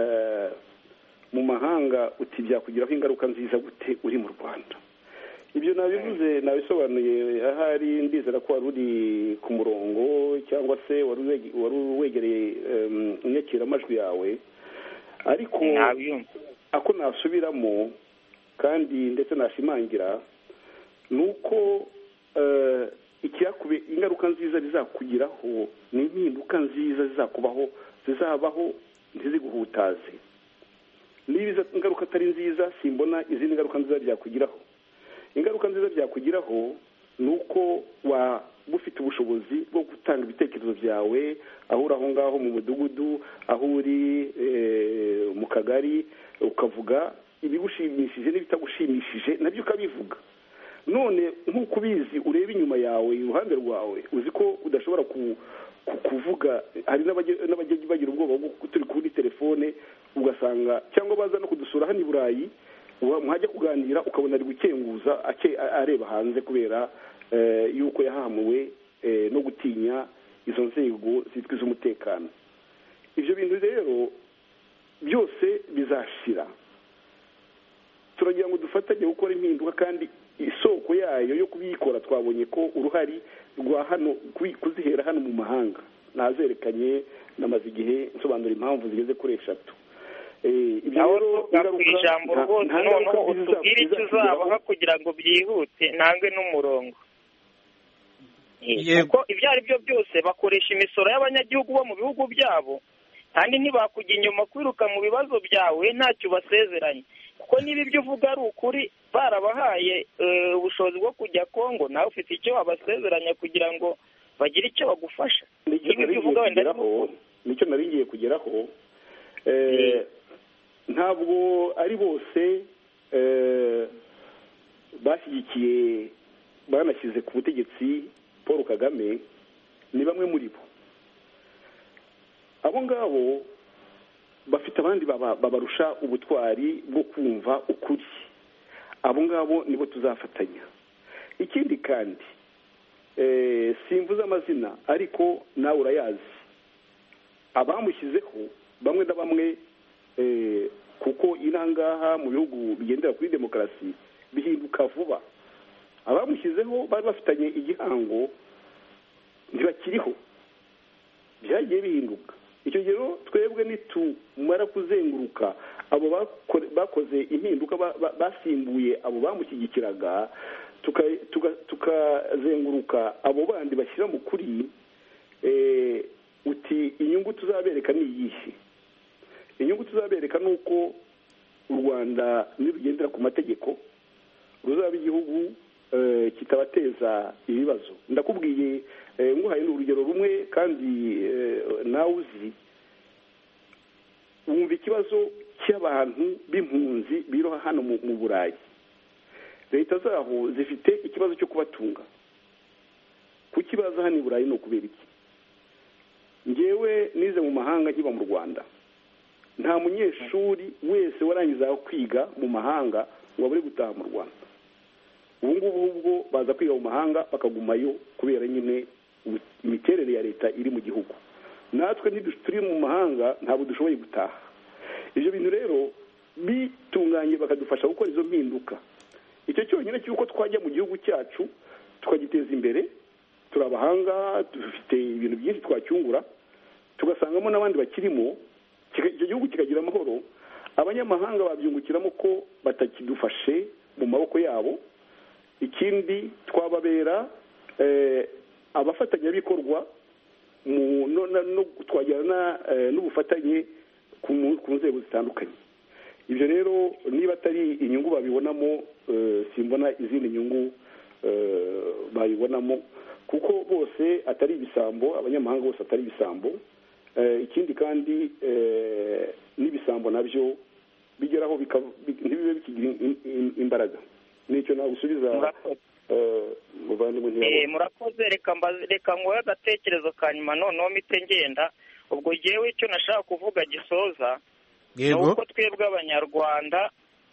mu mahanga, uti byakugiraho ingaruka nziza gute uri mu Rwanda? Ibyo nabivuze nabisobanuye, ahari ndizera ko wari uri ku murongo cyangwa se wari wegereye inyakiramajwi yawe, ariko ako nasubiramo kandi ndetse nashimangira nuko ingaruka nziza bizakugiraho ni impinduka nziza zizabaho ntiziguhutaze. Niba ingaruka atari nziza, simbona izindi ngaruka nziza byakugiraho. Ingaruka nziza byakugiraho ni uko waba ufite ubushobozi bwo gutanga ibitekerezo byawe, aho uri aho ngaho mu mudugudu, aho uri mu kagari, ukavuga ibigushimishije n'ibitagushimishije nabyo ukabivuga. None nk'uko ubizi, ureba inyuma yawe, iruhande rwawe, uzi ko udashobora kuvuga. Hari n'abajya bagira ubwoba bwo turi kuri telefone, ugasanga cyangwa baza no kudusura hano i Burayi, mwajya kuganira ukabona ari gukenguza areba hanze kubera yuko yahamuwe no gutinya izo nzego zitwa iz'umutekano. Ibyo bintu rero byose bizashira. Turagira ngo dufatanye gukora impinduka, kandi isoko yayo yo kubikora twabonye ko uruhari rwa hano kuzihera hano mu mahanga nazerekanye, namaze igihe nsobanura impamvu zigeze kuri 3. Ibyo rero ijambo rwose noneho utubwire icyo uzabaha kugira ngo byihute ntangwe n'umurongo. Kuko ibyo ari byo byose bakoresha imisoro y'abanyagihugu bo mu bihugu byabo, kandi ntibakujya inyuma kwiruka mu bibazo byawe ntacyo basezeranye. Kuko niba ibyo uvuga ari ukuri, barabahaye ubushobozi bwo kujya Kongo, nawe ufite icyo wabasezeranya kugira ngo bagire icyo bagufasha. Nicyo nari ngiye kugeraho. Ntabwo ari bose bashyigikiye banashyize ku butegetsi Paul Kagame, ni bamwe muri bo. Abo ngabo bafite abandi babarusha ubutwari bwo kumva ukuri. Abo ngabo nibo tuzafatanya. Ikindi kandi simvuze amazina, ariko nawe urayazi abamushyizeho bamwe na bamwe, kuko inangaha mu bihugu bigendera kuri demokarasi bihinduka vuba. Abamushyizeho bari bafitanye igihango, ntibakiriho, byagiye bihinduka. Icyo gihe twebwe nitumara kuzenguruka abo bakoze impinduka, basimbuye abo bamushyigikiraga, tukazenguruka abo bandi bashyira mu kuri, uti inyungu tuzabereka ni iyihe? Inyungu tuzabereka ni uko u Rwanda nirugendera ku mategeko ruzaba igihugu kitabateza ibibazo. Ndakubwiye nguhaye urugero rumwe kandi nawe uzi, wumva ikibazo cy'abantu b'impunzi biroha hano mu Burayi. Leta zaho zifite ikibazo cyo kubatunga. Kukibaza hano i Burayi ni ukubera iki? Ngewe nize mu mahanga nkiba mu Rwanda, nta munyeshuri wese warangiza kwiga mu mahanga ngo abure gutaha mu Rwanda. Ubu ngubu ubwo baza kwiga mu mahanga bakagumayo kubera nyine imiterere ya leta iri mu gihugu. Natwe ntituri mu mahanga ntabwo dushoboye gutaha. ibyo bintu rero bitunganye bakadufasha gukora izo mpinduka. Icyo cyonyine cy'uko twajya mu gihugu cyacu tukagiteza imbere, turi abahanga, dufite ibintu byinshi twacyungura, tugasangamo n'abandi bakirimo, icyo gihugu kikagira amahoro. Abanyamahanga babyungukiramo ko batakidufashe mu maboko yabo. Ikindi twababera abafatanyabikorwa twagirana n'ubufatanye ku nzego zitandukanye. Ibyo rero niba atari inyungu babibonamo, simbona izindi nyungu bayibonamo, kuko bose atari ibisambo, abanyamahanga bose atari ibisambo. Ikindi kandi n'ibisambo nabyo bigeraho ntibibe bikigira imbaraga. Nicyo nagusubiza muvandimwe ntiyabona. Murakoze, reka nguhe agatekerezo ka nyuma noneho mpite ngenda. Ubwo jyewe icyo nashaka kuvuga gisoza ni uko twebwe abanyarwanda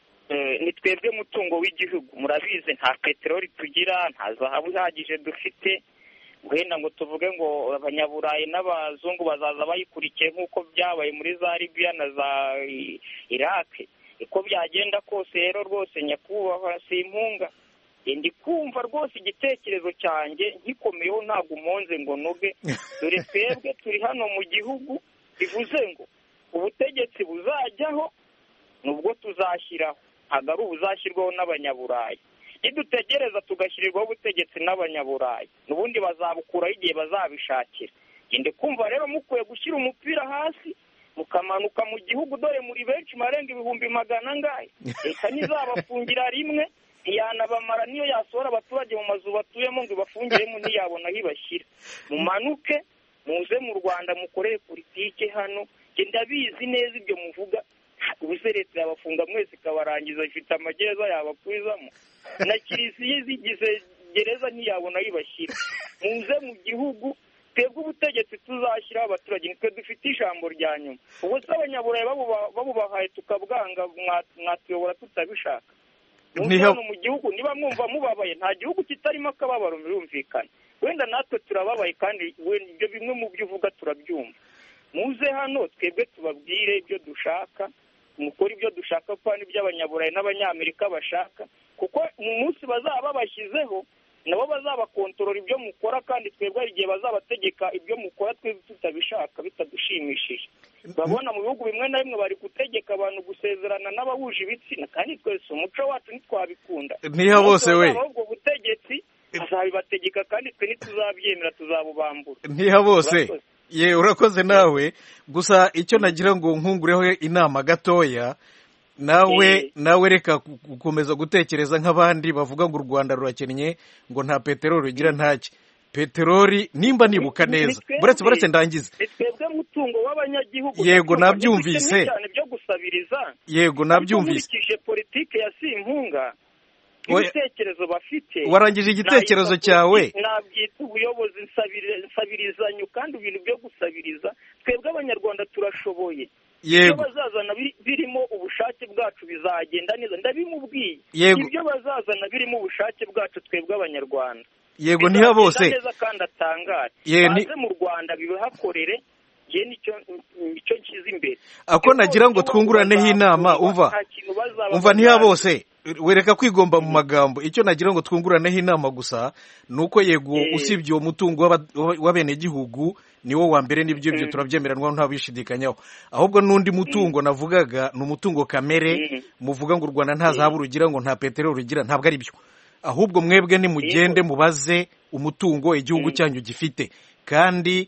ni twebwe mutungo w'igihugu. Murabizi nta peteroli tugira, nta zahabu ihagije dufite, wenda ngo tuvuge ngo abanyaburayi n'abazungu bazaza bayikurikiye nk'uko byabaye muri za Libya na za Iraq. Uko byagenda kose rero rwose nyakubahwa simpunga, ndi kumva rwose igitekerezo cyanjye nkikomeyeho, ntabwo umonze ngo noge. Dore twebwe turi hano mu gihugu, bivuze ngo ubutegetsi buzajyaho nubwo tuzashyiraho, ntabwo ari ubuzashyirwaho n'abanyaburayi. Nidutegereza tugashyirirwaho ubutegetsi n'abanyaburayi, n'ubundi bazabukuraho igihe bazabishakira. Ndi kumva rero mukwiye gushyira umupira hasi mukamanuka mu gihugu, dore muri benshi marenga 100,000 angahe. Leta nizabafungira rimwe ntiyanabamara, niyo yasohora abaturage mu mazu batuyemo ngo ibafungiremo ntiyabona aho ibashyira. Mumanuke muze mu Rwanda mukoreye politike hano, ndabizi neza ibyo muvuga. Ubuse leta yabafunga mwese ikabarangiza, ifite amagereza yabakwizamo, na kiliziya zigize gereza ntiyabona aho ibashyira. Muze mu gihugu, twebwe ubutegetsi tuzashyiraho abaturage, nitwe dufite ijambo rya nyuma. Ubwo se abanyaburayi babubahaye tukabwanga, mwatuyobora tutabishaka. Hano mu gihugu niba mwumva mubabaye, nta gihugu kitarimo akababaro, birumvikana. Wenda natwe turababaye kandi ibyo bimwe mu byo uvuga turabyumva. Muze hano twebwe tubabwire ibyo dushaka, mukora ibyo dushaka kandi ibyo abanyaburayi n'abanyamerika bashaka, kuko mu munsi bazaba babashyizeho nabo bazabakontorora ibyo mukora, kandi twebwe igihe bazabategeka ibyo mukora twebwe tutabishaka bitadushimishije. Babona mu bihugu bimwe na bimwe bari gutegeka abantu gusezerana n'abahuje ibitsina, kandi twese umuco wacu ntitwabikunda. Niha bose we ubwo butegetsi azabibategeka, kandi twe ntituzabyemera, tuzabubambura. Niha bose ye urakoze nawe. Gusa icyo nagira ngo nkungureho inama gatoya, nawe reka gukomeza gutekereza nk'abandi bavuga ngo u Rwanda rurakennye, ngo nta peteroli rugira. ntacyo peteroli, nimba nibuka neza, buretse ndangize, twebwe mutungo w'abanyagihugu. Yego nabyumvise, byo gusabiriza. Yego nabyumvise. Nkurikije politike ya Simpunga, ibitekerezo bafite, warangije igitekerezo cyawe, nabyita ubuyobozi nsabirizanyo, kandi ibintu byo gusabiriza twebwe abanyarwanda turashoboye. Ibyo bazazana birimo ubushake bwacu bizagenda neza, ndabimubwiye. Ibyo bazazana birimo ubushake bwacu twebwe abanyarwanda, yego niha bose neza kandi atangare. Baze mu Rwanda bibahakorere, je nicyo nshyize imbere. Ako nagira ngo twunguraneho inama. Umva niha bose, wereka kwigomba mu magambo. Icyo nagira ngo twunguraneho inama gusa nuko yego usibye uwo mutungo w'abenegihugu niwo wa mbere, n'ibyo byo turabyemeranwa nta bishidikanyaho. Ahubwo n'undi mutungo navugaga ni umutungo kamere. Muvuga ngo u Rwanda nta zahabu rugira, ngo nta peteroli rugira, ntabwo ari byo. Ahubwo mwebwe nimugende mubaze umutungo igihugu cyanyu gifite. Kandi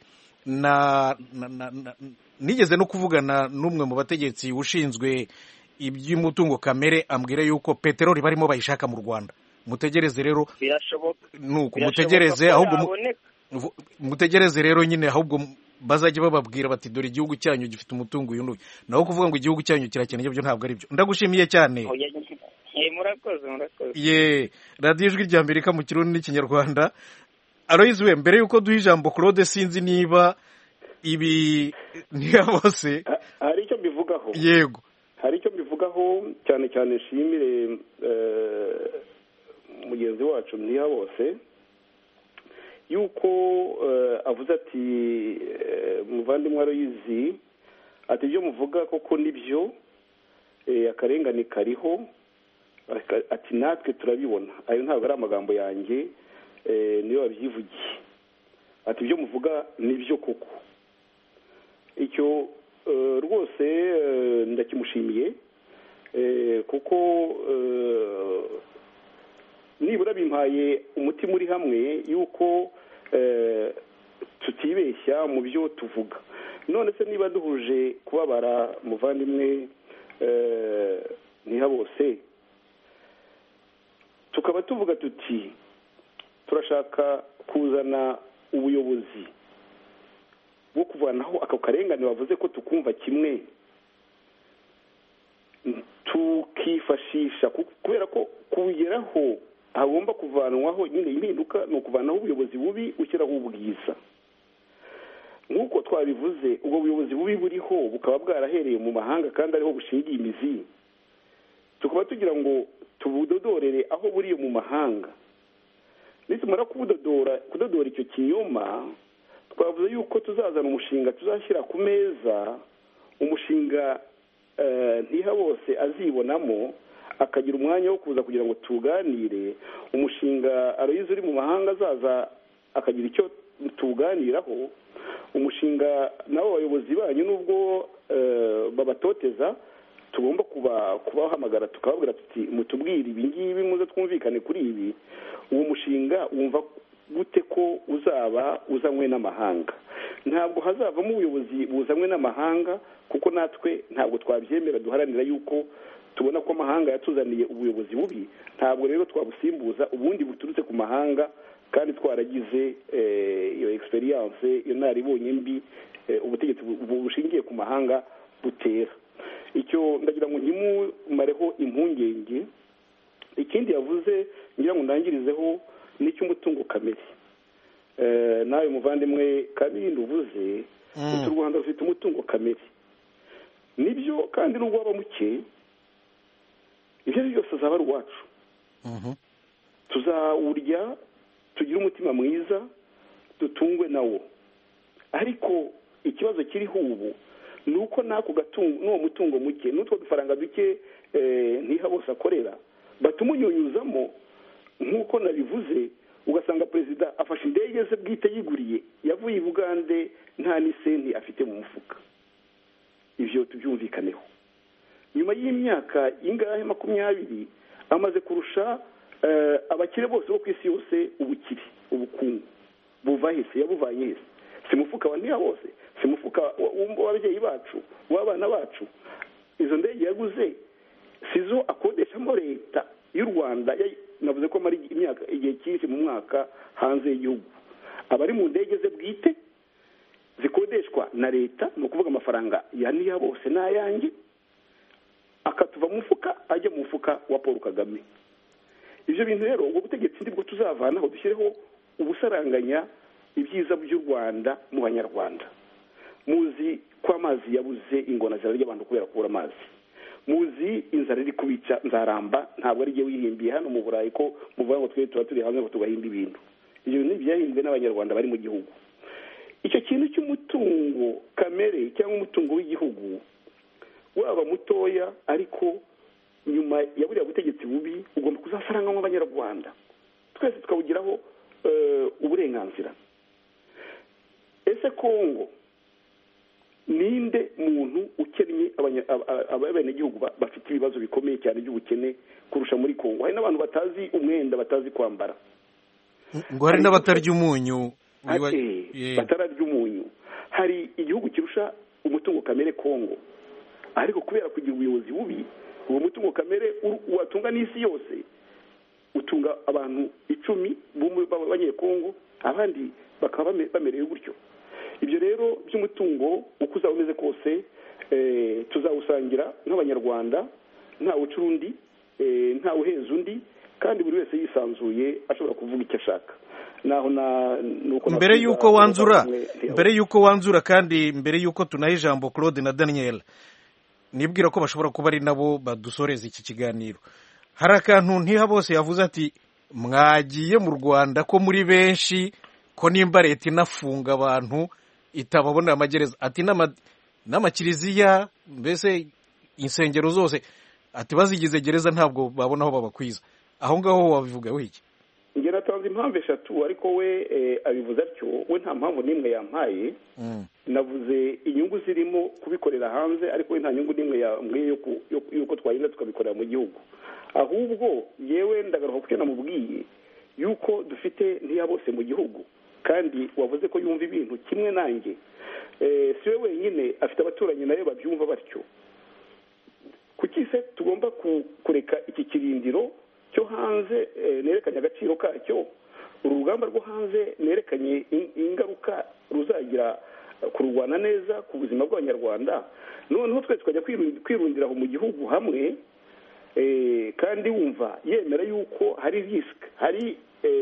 nigeze no kuvugana n'umwe mu bategetsi ushinzwe iby'umutungo kamere, ambwira yuko peteroli barimo bayishaka mu Rwanda. Mutegereze rero, nuko mutegereze, ahubwo mutegereze rero nyine, ahubwo bazajya bababwira bati dore igihugu cyanyu gifite umutungo uyu n'uyu. Naho kuvuga ngo igihugu cyanyu kirakennye, byo ntabwo ari byo. Ndagushimiye cyane. Murakoze. Radiyo Ijwi ry'Amerika mu Kirundi n'Ikinyarwanda. Aloyizi we, mbere yuko duha ijambo Claude, sinzi niba ibi niha bose hari icyo mbivugaho. Yego, hari icyo mbivugaho cyane cyane. Nshimire mugenzi wacu niha bose yuko avuze ati muvandimwe Aloyizi, ati ibyo muvuga koko nibyo, akarengane kariho, ati natwe turabibona. Ayo ntabwo ari amagambo yanjye, niyo wabyivugiye. Ati ibyo muvuga nibyo koko. Icyo rwose ndakimushimiye, kuko nibura bimpaye umutima uri hamwe yuko tutibeshya mu byo tuvuga. None se niba duhuje kubabara, muvandimwe Ntihabose, tukaba tuvuga tuti turashaka kuzana ubuyobozi bwo kuvanaho ako karengane bavuze ko tukumva kimwe, tukifashisha, kubera ko kubigeraho hagomba kuvanwaho nyine impinduka, ni ukuvanaho ubuyobozi bubi ushyiraho ubwiza. Nk'uko twabivuze, ubwo buyobozi bubi buriho bukaba bwarahereye mu mahanga kandi ariho bushingiye imizi, tukaba tugira ngo tubudodorere aho buriye mu mahanga. Nitumara kudodora icyo kinyoma, twavuze yuko tuzazana umushinga tuzashyira ku meza, umushinga Ntihabose azibonamo, akagira umwanya wo kuza kugira ngo tuganire. Umushinga Aloyize uri mu mahanga azaza akagira icyo tuganiraho. Umushinga nabo abayobozi banyu nubwo babatoteza, tugomba kubahamagara tukababwira tuti mutubwire ibi ngibi, muze twumvikane kuri ibi. Uwo mushinga wumva gute ko uzaba uzanywe n'amahanga? Ntabwo hazavamo ubuyobozi buzanywe n'amahanga, kuko natwe ntabwo twabyemera. Duharanira yuko tubona ko amahanga yatuzaniye ubuyobozi bubi, ntabwo rero twabusimbuza ubundi buturutse ku mahanga, kandi twaragize iyo experience, iyo naribonye mbi ubutegetsi bushingiye ku mahanga butera. Icyo ndagira ngo ntimumareho impungenge. Ikindi yavuze ngira ngo ndangirizeho n'icy'umutungo kamere. Nawe muvandimwe Kabindi uvuze uti u Rwanda rufite umutungo kamere. Nibyo, kandi nubwo waba muke, ibyo byose azaba ari uwacu. Tuzawurya, tugire umutima mwiza, dutungwe nawo. Ariko ikibazo kiriho ubu ni uko n'uwo mutungo muke, n'utwo dufaranga duke Ntihabose akorera, batumunyunyuzamo. Nk'uko nabivuze, ugasanga perezida afashe indege ze bwite yiguriye, yavuye i Bugande nta n'isenti afite mu mufuka. Ibyo tubyumvikaneho. Nyuma y'imyaka ingahe 20 amaze kurusha abakire bose bo ku isi yose ubukire, ubukungu. Buva hese? Yabuvanye hese? Si mufuka wa Ntihabose, si mufuka w'ababyeyi bacu, w'abana bacu. Izo ndege yaguze sizo akodeshamo leta y'u Rwanda. Navuze ko amara imyaka igihe cyinshi mu mwaka hanze y'igihugu. Abari mu ndege ze bwite zikodeshwa na leta, ni ukuvuga amafaranga ya Ntihabose n'ayanjye, akatuva mu mufuka ajya mu mufuka wa Paul Kagame. Ibyo bintu rero ubwo butegetsi ndibwo tuzavanaho, dushyireho ubusaranganya ibyiza by'u Rwanda mu Banyarwanda. Muzi ko amazi yabuze, ingona zirarya abantu kubera kubura amazi. Muzi inzara iri kubica Nzaramba, ntabwo ari igihe wihimbiye hano mu Burayi ko muvuga ngo twe tuba turi hamwe ngo tugahimba ibintu. Ibyo bintu byahimbwe n'Abanyarwanda bari mu gihugu. Icyo kintu cy'umutungo kamere cyangwa umutungo w'igihugu, waba mutoya ariko nyuma ya buriya butegetsi bubi, ugomba kuzasarangamo Abanyarwanda, twese tukawugiraho uburenganzira. Ese Kongo ninde muntu ukennye? Abenegihugu bafite ibibazo bikomeye cyane by'ubukene kurusha muri Kongo. Hari n'abantu batazi umwenda, batazi kwambara, ngo hari n'abatarya umunyu, batararya umunyu. Hari igihugu kirusha umutungo kamere Kongo, ariko kubera kugira ubuyobozi bubi, uwo mutungo kamere watunga n'isi yose, utunga abantu 10 b'Abanyekongo, abandi bakaba bamerewe gutyo. Ibyo rero by'umutungo uko uzaba umeze kose, tuzawusangira nk'Abanyarwanda, ntawe uca undi, ntawe uheza undi, kandi buri wese yisanzuye ashobora kuvuga icyo ashaka. Naho mbere yuko wanzura kandi mbere yuko tunaha ijambo Claude na Daniel, nibwira ko bashobora kuba ari nabo badusoreza iki kiganiro. Hari akantu Ntihabose yavuze ati mwagiye mu Rwanda ko muri benshi, ko nimba leta inafunga abantu itababonera amagereza, ati n'amakiriziya mbese insengero zose ati bazigize gereza ntabwo babona aho babakwiza. Aho ngaho wabivugaho iki? njye natanze impamvu eshatu ariko we abivuze atyo, we nta mpamvu n'imwe yampaye. Navuze inyungu zirimo kubikorera hanze, ariko we nta nyungu n'imwe yambwiye yuko twagenda tukabikorera mu gihugu. Ahubwo yewe ndagaruka kuko namubwiye yuko dufite ntiya bose mu gihugu, kandi wavuze ko yumva ibintu kimwe nanjye. Si we wenyine, afite abaturanyi nayo babyumva batyo. Kuki se tugomba kureka iki kirindiro cyo hanze nerekanye agaciro kacyo, uru rugamba rwo hanze nerekanye ingaruka ruzagira kurwana neza ku buzima bw'abanyarwanda, noneho twe tukajya kwirundira aho mu gihugu hamwe, kandi wumva yemera yuko hari risike, hari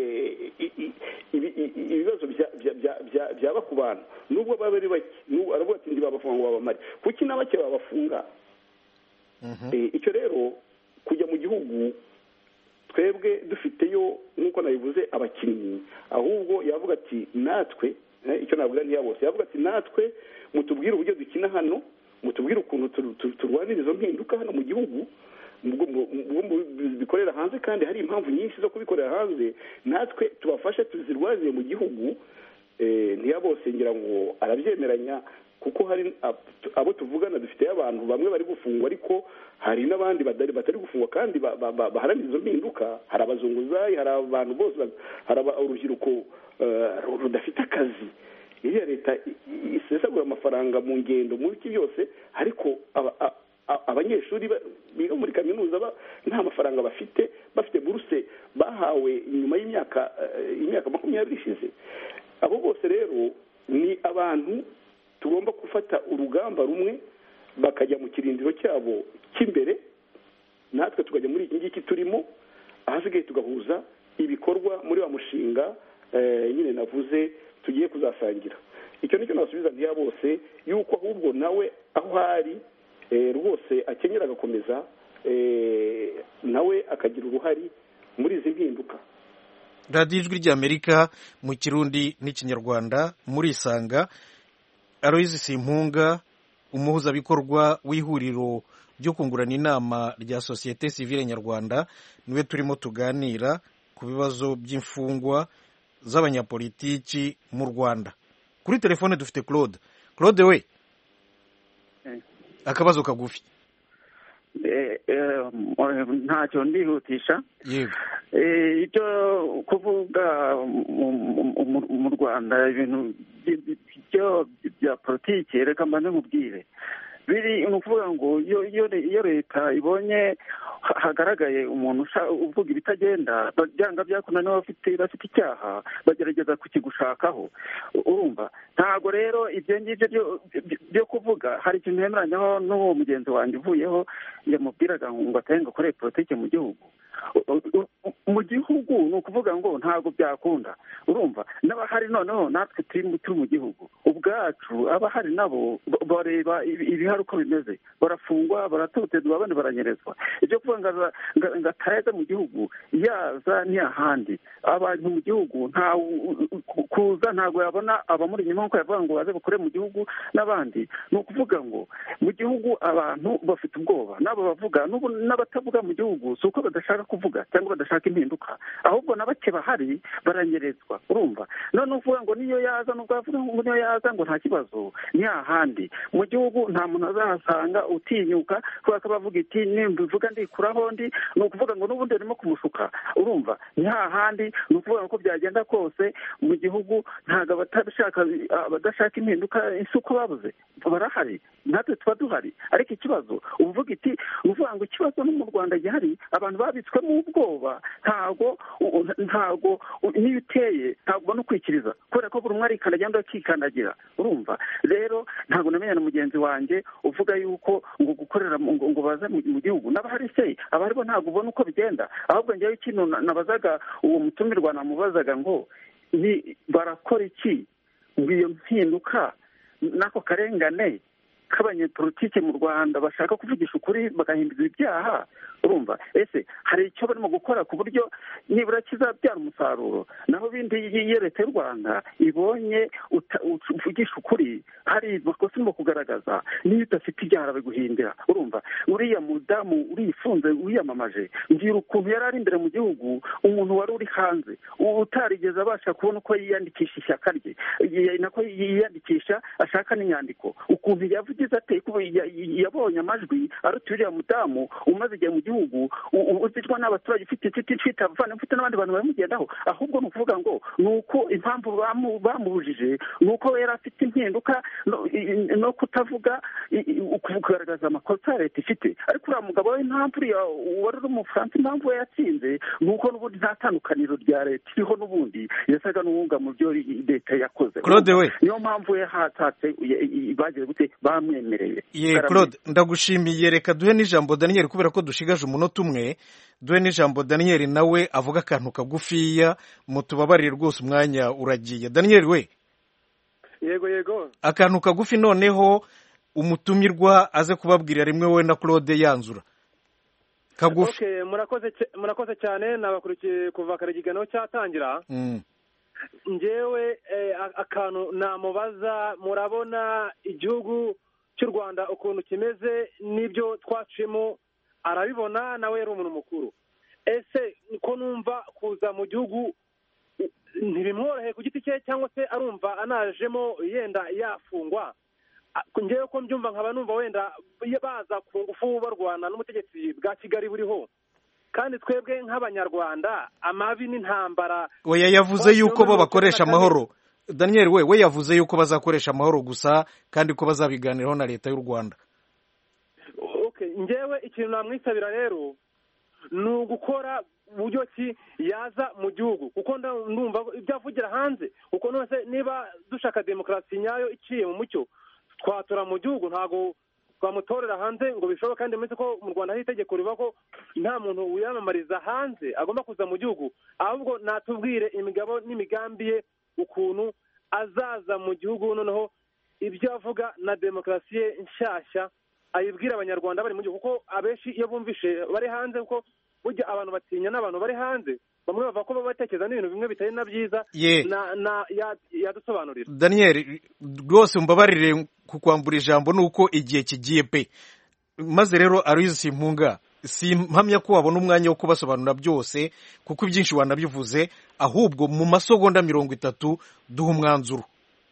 ibibazo byaba ku bantu, nubwo baba ari bake. Aravuga ati ndibabafunga ngo babamare, kuki na bake babafunga? Icyo rero kujya mu gihugu twebwe dufiteyo nk'uko nabivuze abakinnyi, ahubwo yavuga ati natwe, icyo nabwira ntiya bose, yavuga ati natwe mutubwire uburyo dukina hano, mutubwire ukuntu turwanira izo mpinduka hano mu gihugu bikorera hanze, kandi hari impamvu nyinshi zo kubikorera hanze, natwe tubafashe tuzirwaniye mu gihugu. Ntiya bose ngira ngo arabyemeranya, kuko hari abo tuvugana dufite abantu bamwe bari gufungwa, ariko hari n'abandi batari gufungwa kandi baharanira izo mpinduka. Hari abazunguzayi, hari abantu bose, hari urubyiruko rudafite akazi. Iriya leta isesagura amafaranga mu ngendo mu biki byose, ariko abanyeshuri biga muri kaminuza nta mafaranga bafite buruse bahawe nyuma y'imyaka 20 ishize. Abo bose rero ni abantu tugomba gufata urugamba rumwe, bakajya mu kirindiro cyabo cy'imbere, natwe tukajya muri iki ngiki turimo, ahasigaye tugahuza ibikorwa muri wa mushinga nyine navuze tugiye kuzasangira. Icyo nicyo nasubiza ntiya bose, yuko ahubwo nawe aho hari rwose akenyera agakomeza, nawe akagira uruhari muri izi mpinduka. radiyo ijwi ry'Amerika mu Kirundi n'Ikinyarwanda, murisanga. Aloyizi Simpunga, umuhuzabikorwa w'ihuriro ryo kungurana inama rya sosiyete sivile nyarwanda, niwe turimo tuganira ku bibazo by'imfungwa z'abanyapolitiki mu Rwanda. Kuri telefone dufite Claude. Claude we, akabazo kagufi. ntacyo ndihutisha. Yego. Icyo kuvuga mu Rwanda ibintu bya politiki, reka mbanze mubwire, biri ni ukuvuga ngo iyo leta ibonye hagaragaye umuntu uvuga ibitagenda, byanga byakunda niba bafite icyaha bagerageza kukigushakaho. Urumva, ntabwo rero ibyo ngibyo byo kuvuga, hari ikintu yemeranyaho n'uwo mugenzi wanjye uvuyeho yamubwiraga ngo atenge akoreye politiki mu gihugu. Mu gihugu ni ukuvuga ngo ntabwo byakunda. Urumva, n'abahari noneho natwe turi mu gihugu ubwacu, abahari nabo bareba ibihari uko bimeze, barafungwa, baratotezwa, abandi baranyerezwa. Ibyo kuvuga ngo atayaza mu gihugu yaza n'iyahandi, abantu mu gihugu kuza ntabwo yabona abamuri inyuma nk'uko yavuga ngo baze bakore mu gihugu n'abandi. Ni ukuvuga ngo mu gihugu abantu bafite ubwoba, nabo bavuga n'abatavuga mu gihugu si uko badashaka kuvuga cyangwa badashaka impinduka, ahubwo na bake bahari baranyerezwa. Urumva, none uvuga ngo niyo yaza, nubwo bavuga ngo niyo yaza ngo nta kibazo, ni hahandi mu gihugu nta muntu azahasanga utinyuka kubera ko bavuga iti nimbivuga ndikuraho ndi. Ni ukuvuga ngo n'ubundi barimo kumushuka. Urumva, ni hahandi. Ni ukuvuga ko byagenda kose mu gihugu ntabwo abadashaka impinduka isuko babuze barahari, natwe tuba duhari. Ariko ikibazo uvuga iti, uvuga ngo ikibazo no mu Rwanda gihari, abantu babitswemo ubwoba, ntabwo niyo uteye ntabwo ubona ukwikiriza, kubera ko buri umwe arikandagira akikandagira. Urumva rero, ntabwo namenya na mugenzi wanjye uvuga yuko ngo gukorera ngo baze mu gihugu n'abahari se, abari bo ntabwo ubona uko bigenda. Ahubwo njyewe ikintu nabazaga uwo mutumirwa, namubazaga ngo barakora iki ngo iyo mpinduka n'ako karengane k'abanyepolitike mu Rwanda bashaka kuvugisha ukuri bagahindura ibyaha, urumva ese hari icyo barimo gukora ku buryo nibura kizabyara umusaruro? naho bindi iyo leta y'u Rwanda ibonye uvugisha ukuri hari makosa urimo kugaragaza, niyo udafite ibyaha biguhindira, urumva uriya mudamu urifunze wiyamamaje, mbwira ukuntu yari ari imbere mu gihugu, umuntu wari uri hanze utarigeze abasha kubona uko yiyandikisha ishyaka rye, nako yiyandikisha ashaka n'inyandiko, ukuntu yavugize ate yabonye amajwi aruta uriya mudamu umaze igihe mu gihugu, uzitwa n'abaturage, ufite abavana, ufite n'abandi bantu bamugendaho. Ahubwo ni ukuvuga ngo ni uko impamvu bamubujije ni uko yari afite impinduka no kutavuga, kugaragaza amakosa leta ifite. ariko uriya mugabo we impamvu wari uri mu Bufaransa, impamvu we yatsinze ni uko n'ubundi nta tandukaniro rya leta iriho, n'ubundi yasaga n'uwunga mu byo leta yakoze. Claude we niyo mpamvu we hatatse bagiye gute bamwemereye. Claude ndagushimiye, reka duhe n'ijambo Daniel kubera ko dushigaje umunota umwe, duhe n'ijambo Daniel nawe avuga akantu kagufiya, mutubabarire rwose umwanya uragiye. Daniel we. Yego akantu kagufi noneho umutumirwa aze kubabwira rimwe we na Claude yanzura kagufi. Okay, murakoze cyane, nabakurikiye kuva kare ikiganiro cyatangira. Njyewe akantu namubaza, murabona igihugu cy'u Rwanda ukuntu kimeze n'ibyo twacimo, arabibona nawe yari umuntu mukuru. Ese ko numva kuza mu gihugu ntibimworoheye ku giti cye, cyangwa se arumva anajemo yenda yafungwa? Ngewe ko mbyumva nkaba numva wenda baza ku ngufu barwana n'ubutegetsi bwa Kigali buriho, kandi twebwe nk'abanyarwanda amabi n'intambara. Oya, yavuze yuko bo bakoresha amahoro. Daniel we yavuze yuko bazakoresha amahoro gusa, kandi ko bazabiganiraho na leta y'u Rwanda. Okay, ngewe ikintu namwisabira rero ni ugukora uburyo ki yaza mu gihugu, kuko ndumva ibyo avugira hanze, kuko nose niba dushaka demokarasi nyayo iciye mu mucyo, twatora mu gihugu, ntago twamutorera hanze ngo bishoboke. Kandi uretse ko mu Rwanda hari itegeko rivuga ko nta muntu wiyamamariza hanze agomba kuza mu gihugu, ahubwo natubwire imigabo n'imigambi ye, ukuntu azaza mu gihugu, noneho ibyo avuga na demokarasi ye nshyashya ayibwira abanyarwanda bari mu gihugu, kuko abenshi iyo bumvishe bari hanze, kuko burya abantu batinya n'abantu bari hanze, bamwe bavuga ko batekereza n'ibintu bimwe bitari na byiza. Yadusobanurira Daniel rwose umbabarire kukwambura ijambo, nuko igihe kigiye pe. Maze rero Aloys Simpunga, simpamya ko wabona umwanya wo kubasobanura byose kuko ibyinshi wanabivuze, ahubwo mu masegonda 30 duha umwanzuro.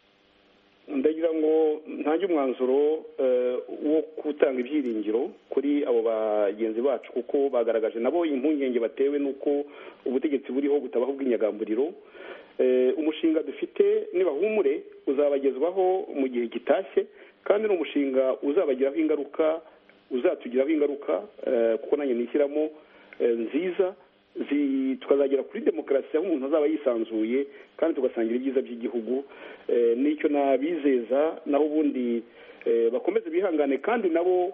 Ndagira ngo ntange umwanzuro wo gutanga ibyiringiro kuri abo bagenzi bacu, kuko bagaragaje nabo impungenge batewe n'uko ubutegetsi buriho butabaho bw'inyagamburiro. Umushinga dufite nibahumure uzabagezwaho mu gihe kitashye, kandi ni umushinga uzabagiraho ingaruka, uzatugiraho ingaruka, kuko nanjye nishyiramo nziza, tukazagera kuri demokarasi aho umuntu azaba yisanzuye kandi tugasangira ibyiza by'igihugu. Nicyo nabizeza, naho ubundi bakomeze bihangane kandi nabo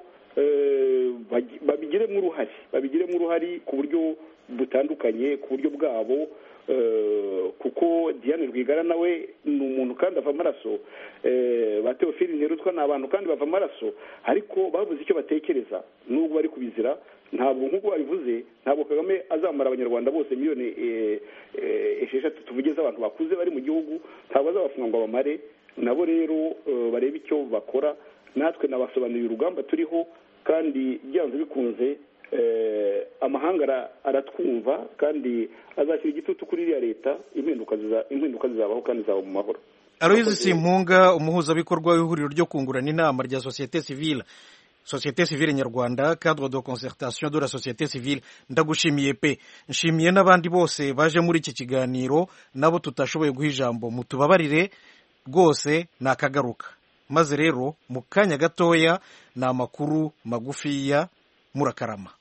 babigiremo uruhare ku buryo butandukanye, ku buryo bwabo, kuko Diane Rwigara nawe ni umuntu kandi ava amaraso, ba Theophile Nterutwa ni abantu kandi bava amaraso, ariko babuze icyo batekereza nubwo bari kubizira. Ntabwo nk'uko babivuze, ntabwo Kagame azamara abanyarwanda bose miliyoni 6 tuvugeze abantu bakuze bari mu gihugu, ntabwo azabafunga ngo bamare. Nabo rero barebe icyo bakora, natwe nabasobanuriye urugamba turiho, kandi byanze bikunze amahanga aratwumva kandi azashyira igitutu kuri iriya leta. Impinduka zizabaho kandi zaba mu mahoro. Aloys Simpunga, umuhuzabikorwa w'ihuriro ryo kungurana inama rya Société Civile Nyarwanda, cadre de concertation de la Société Civile, ndagushimiye pe. Nshimiye n'abandi bose baje muri iki kiganiro, nabo tutashoboye guha ijambo, mutubabarire rwose nakagaruka. Maze rero mu kanya gatoya ni amakuru magufiya, murakarama.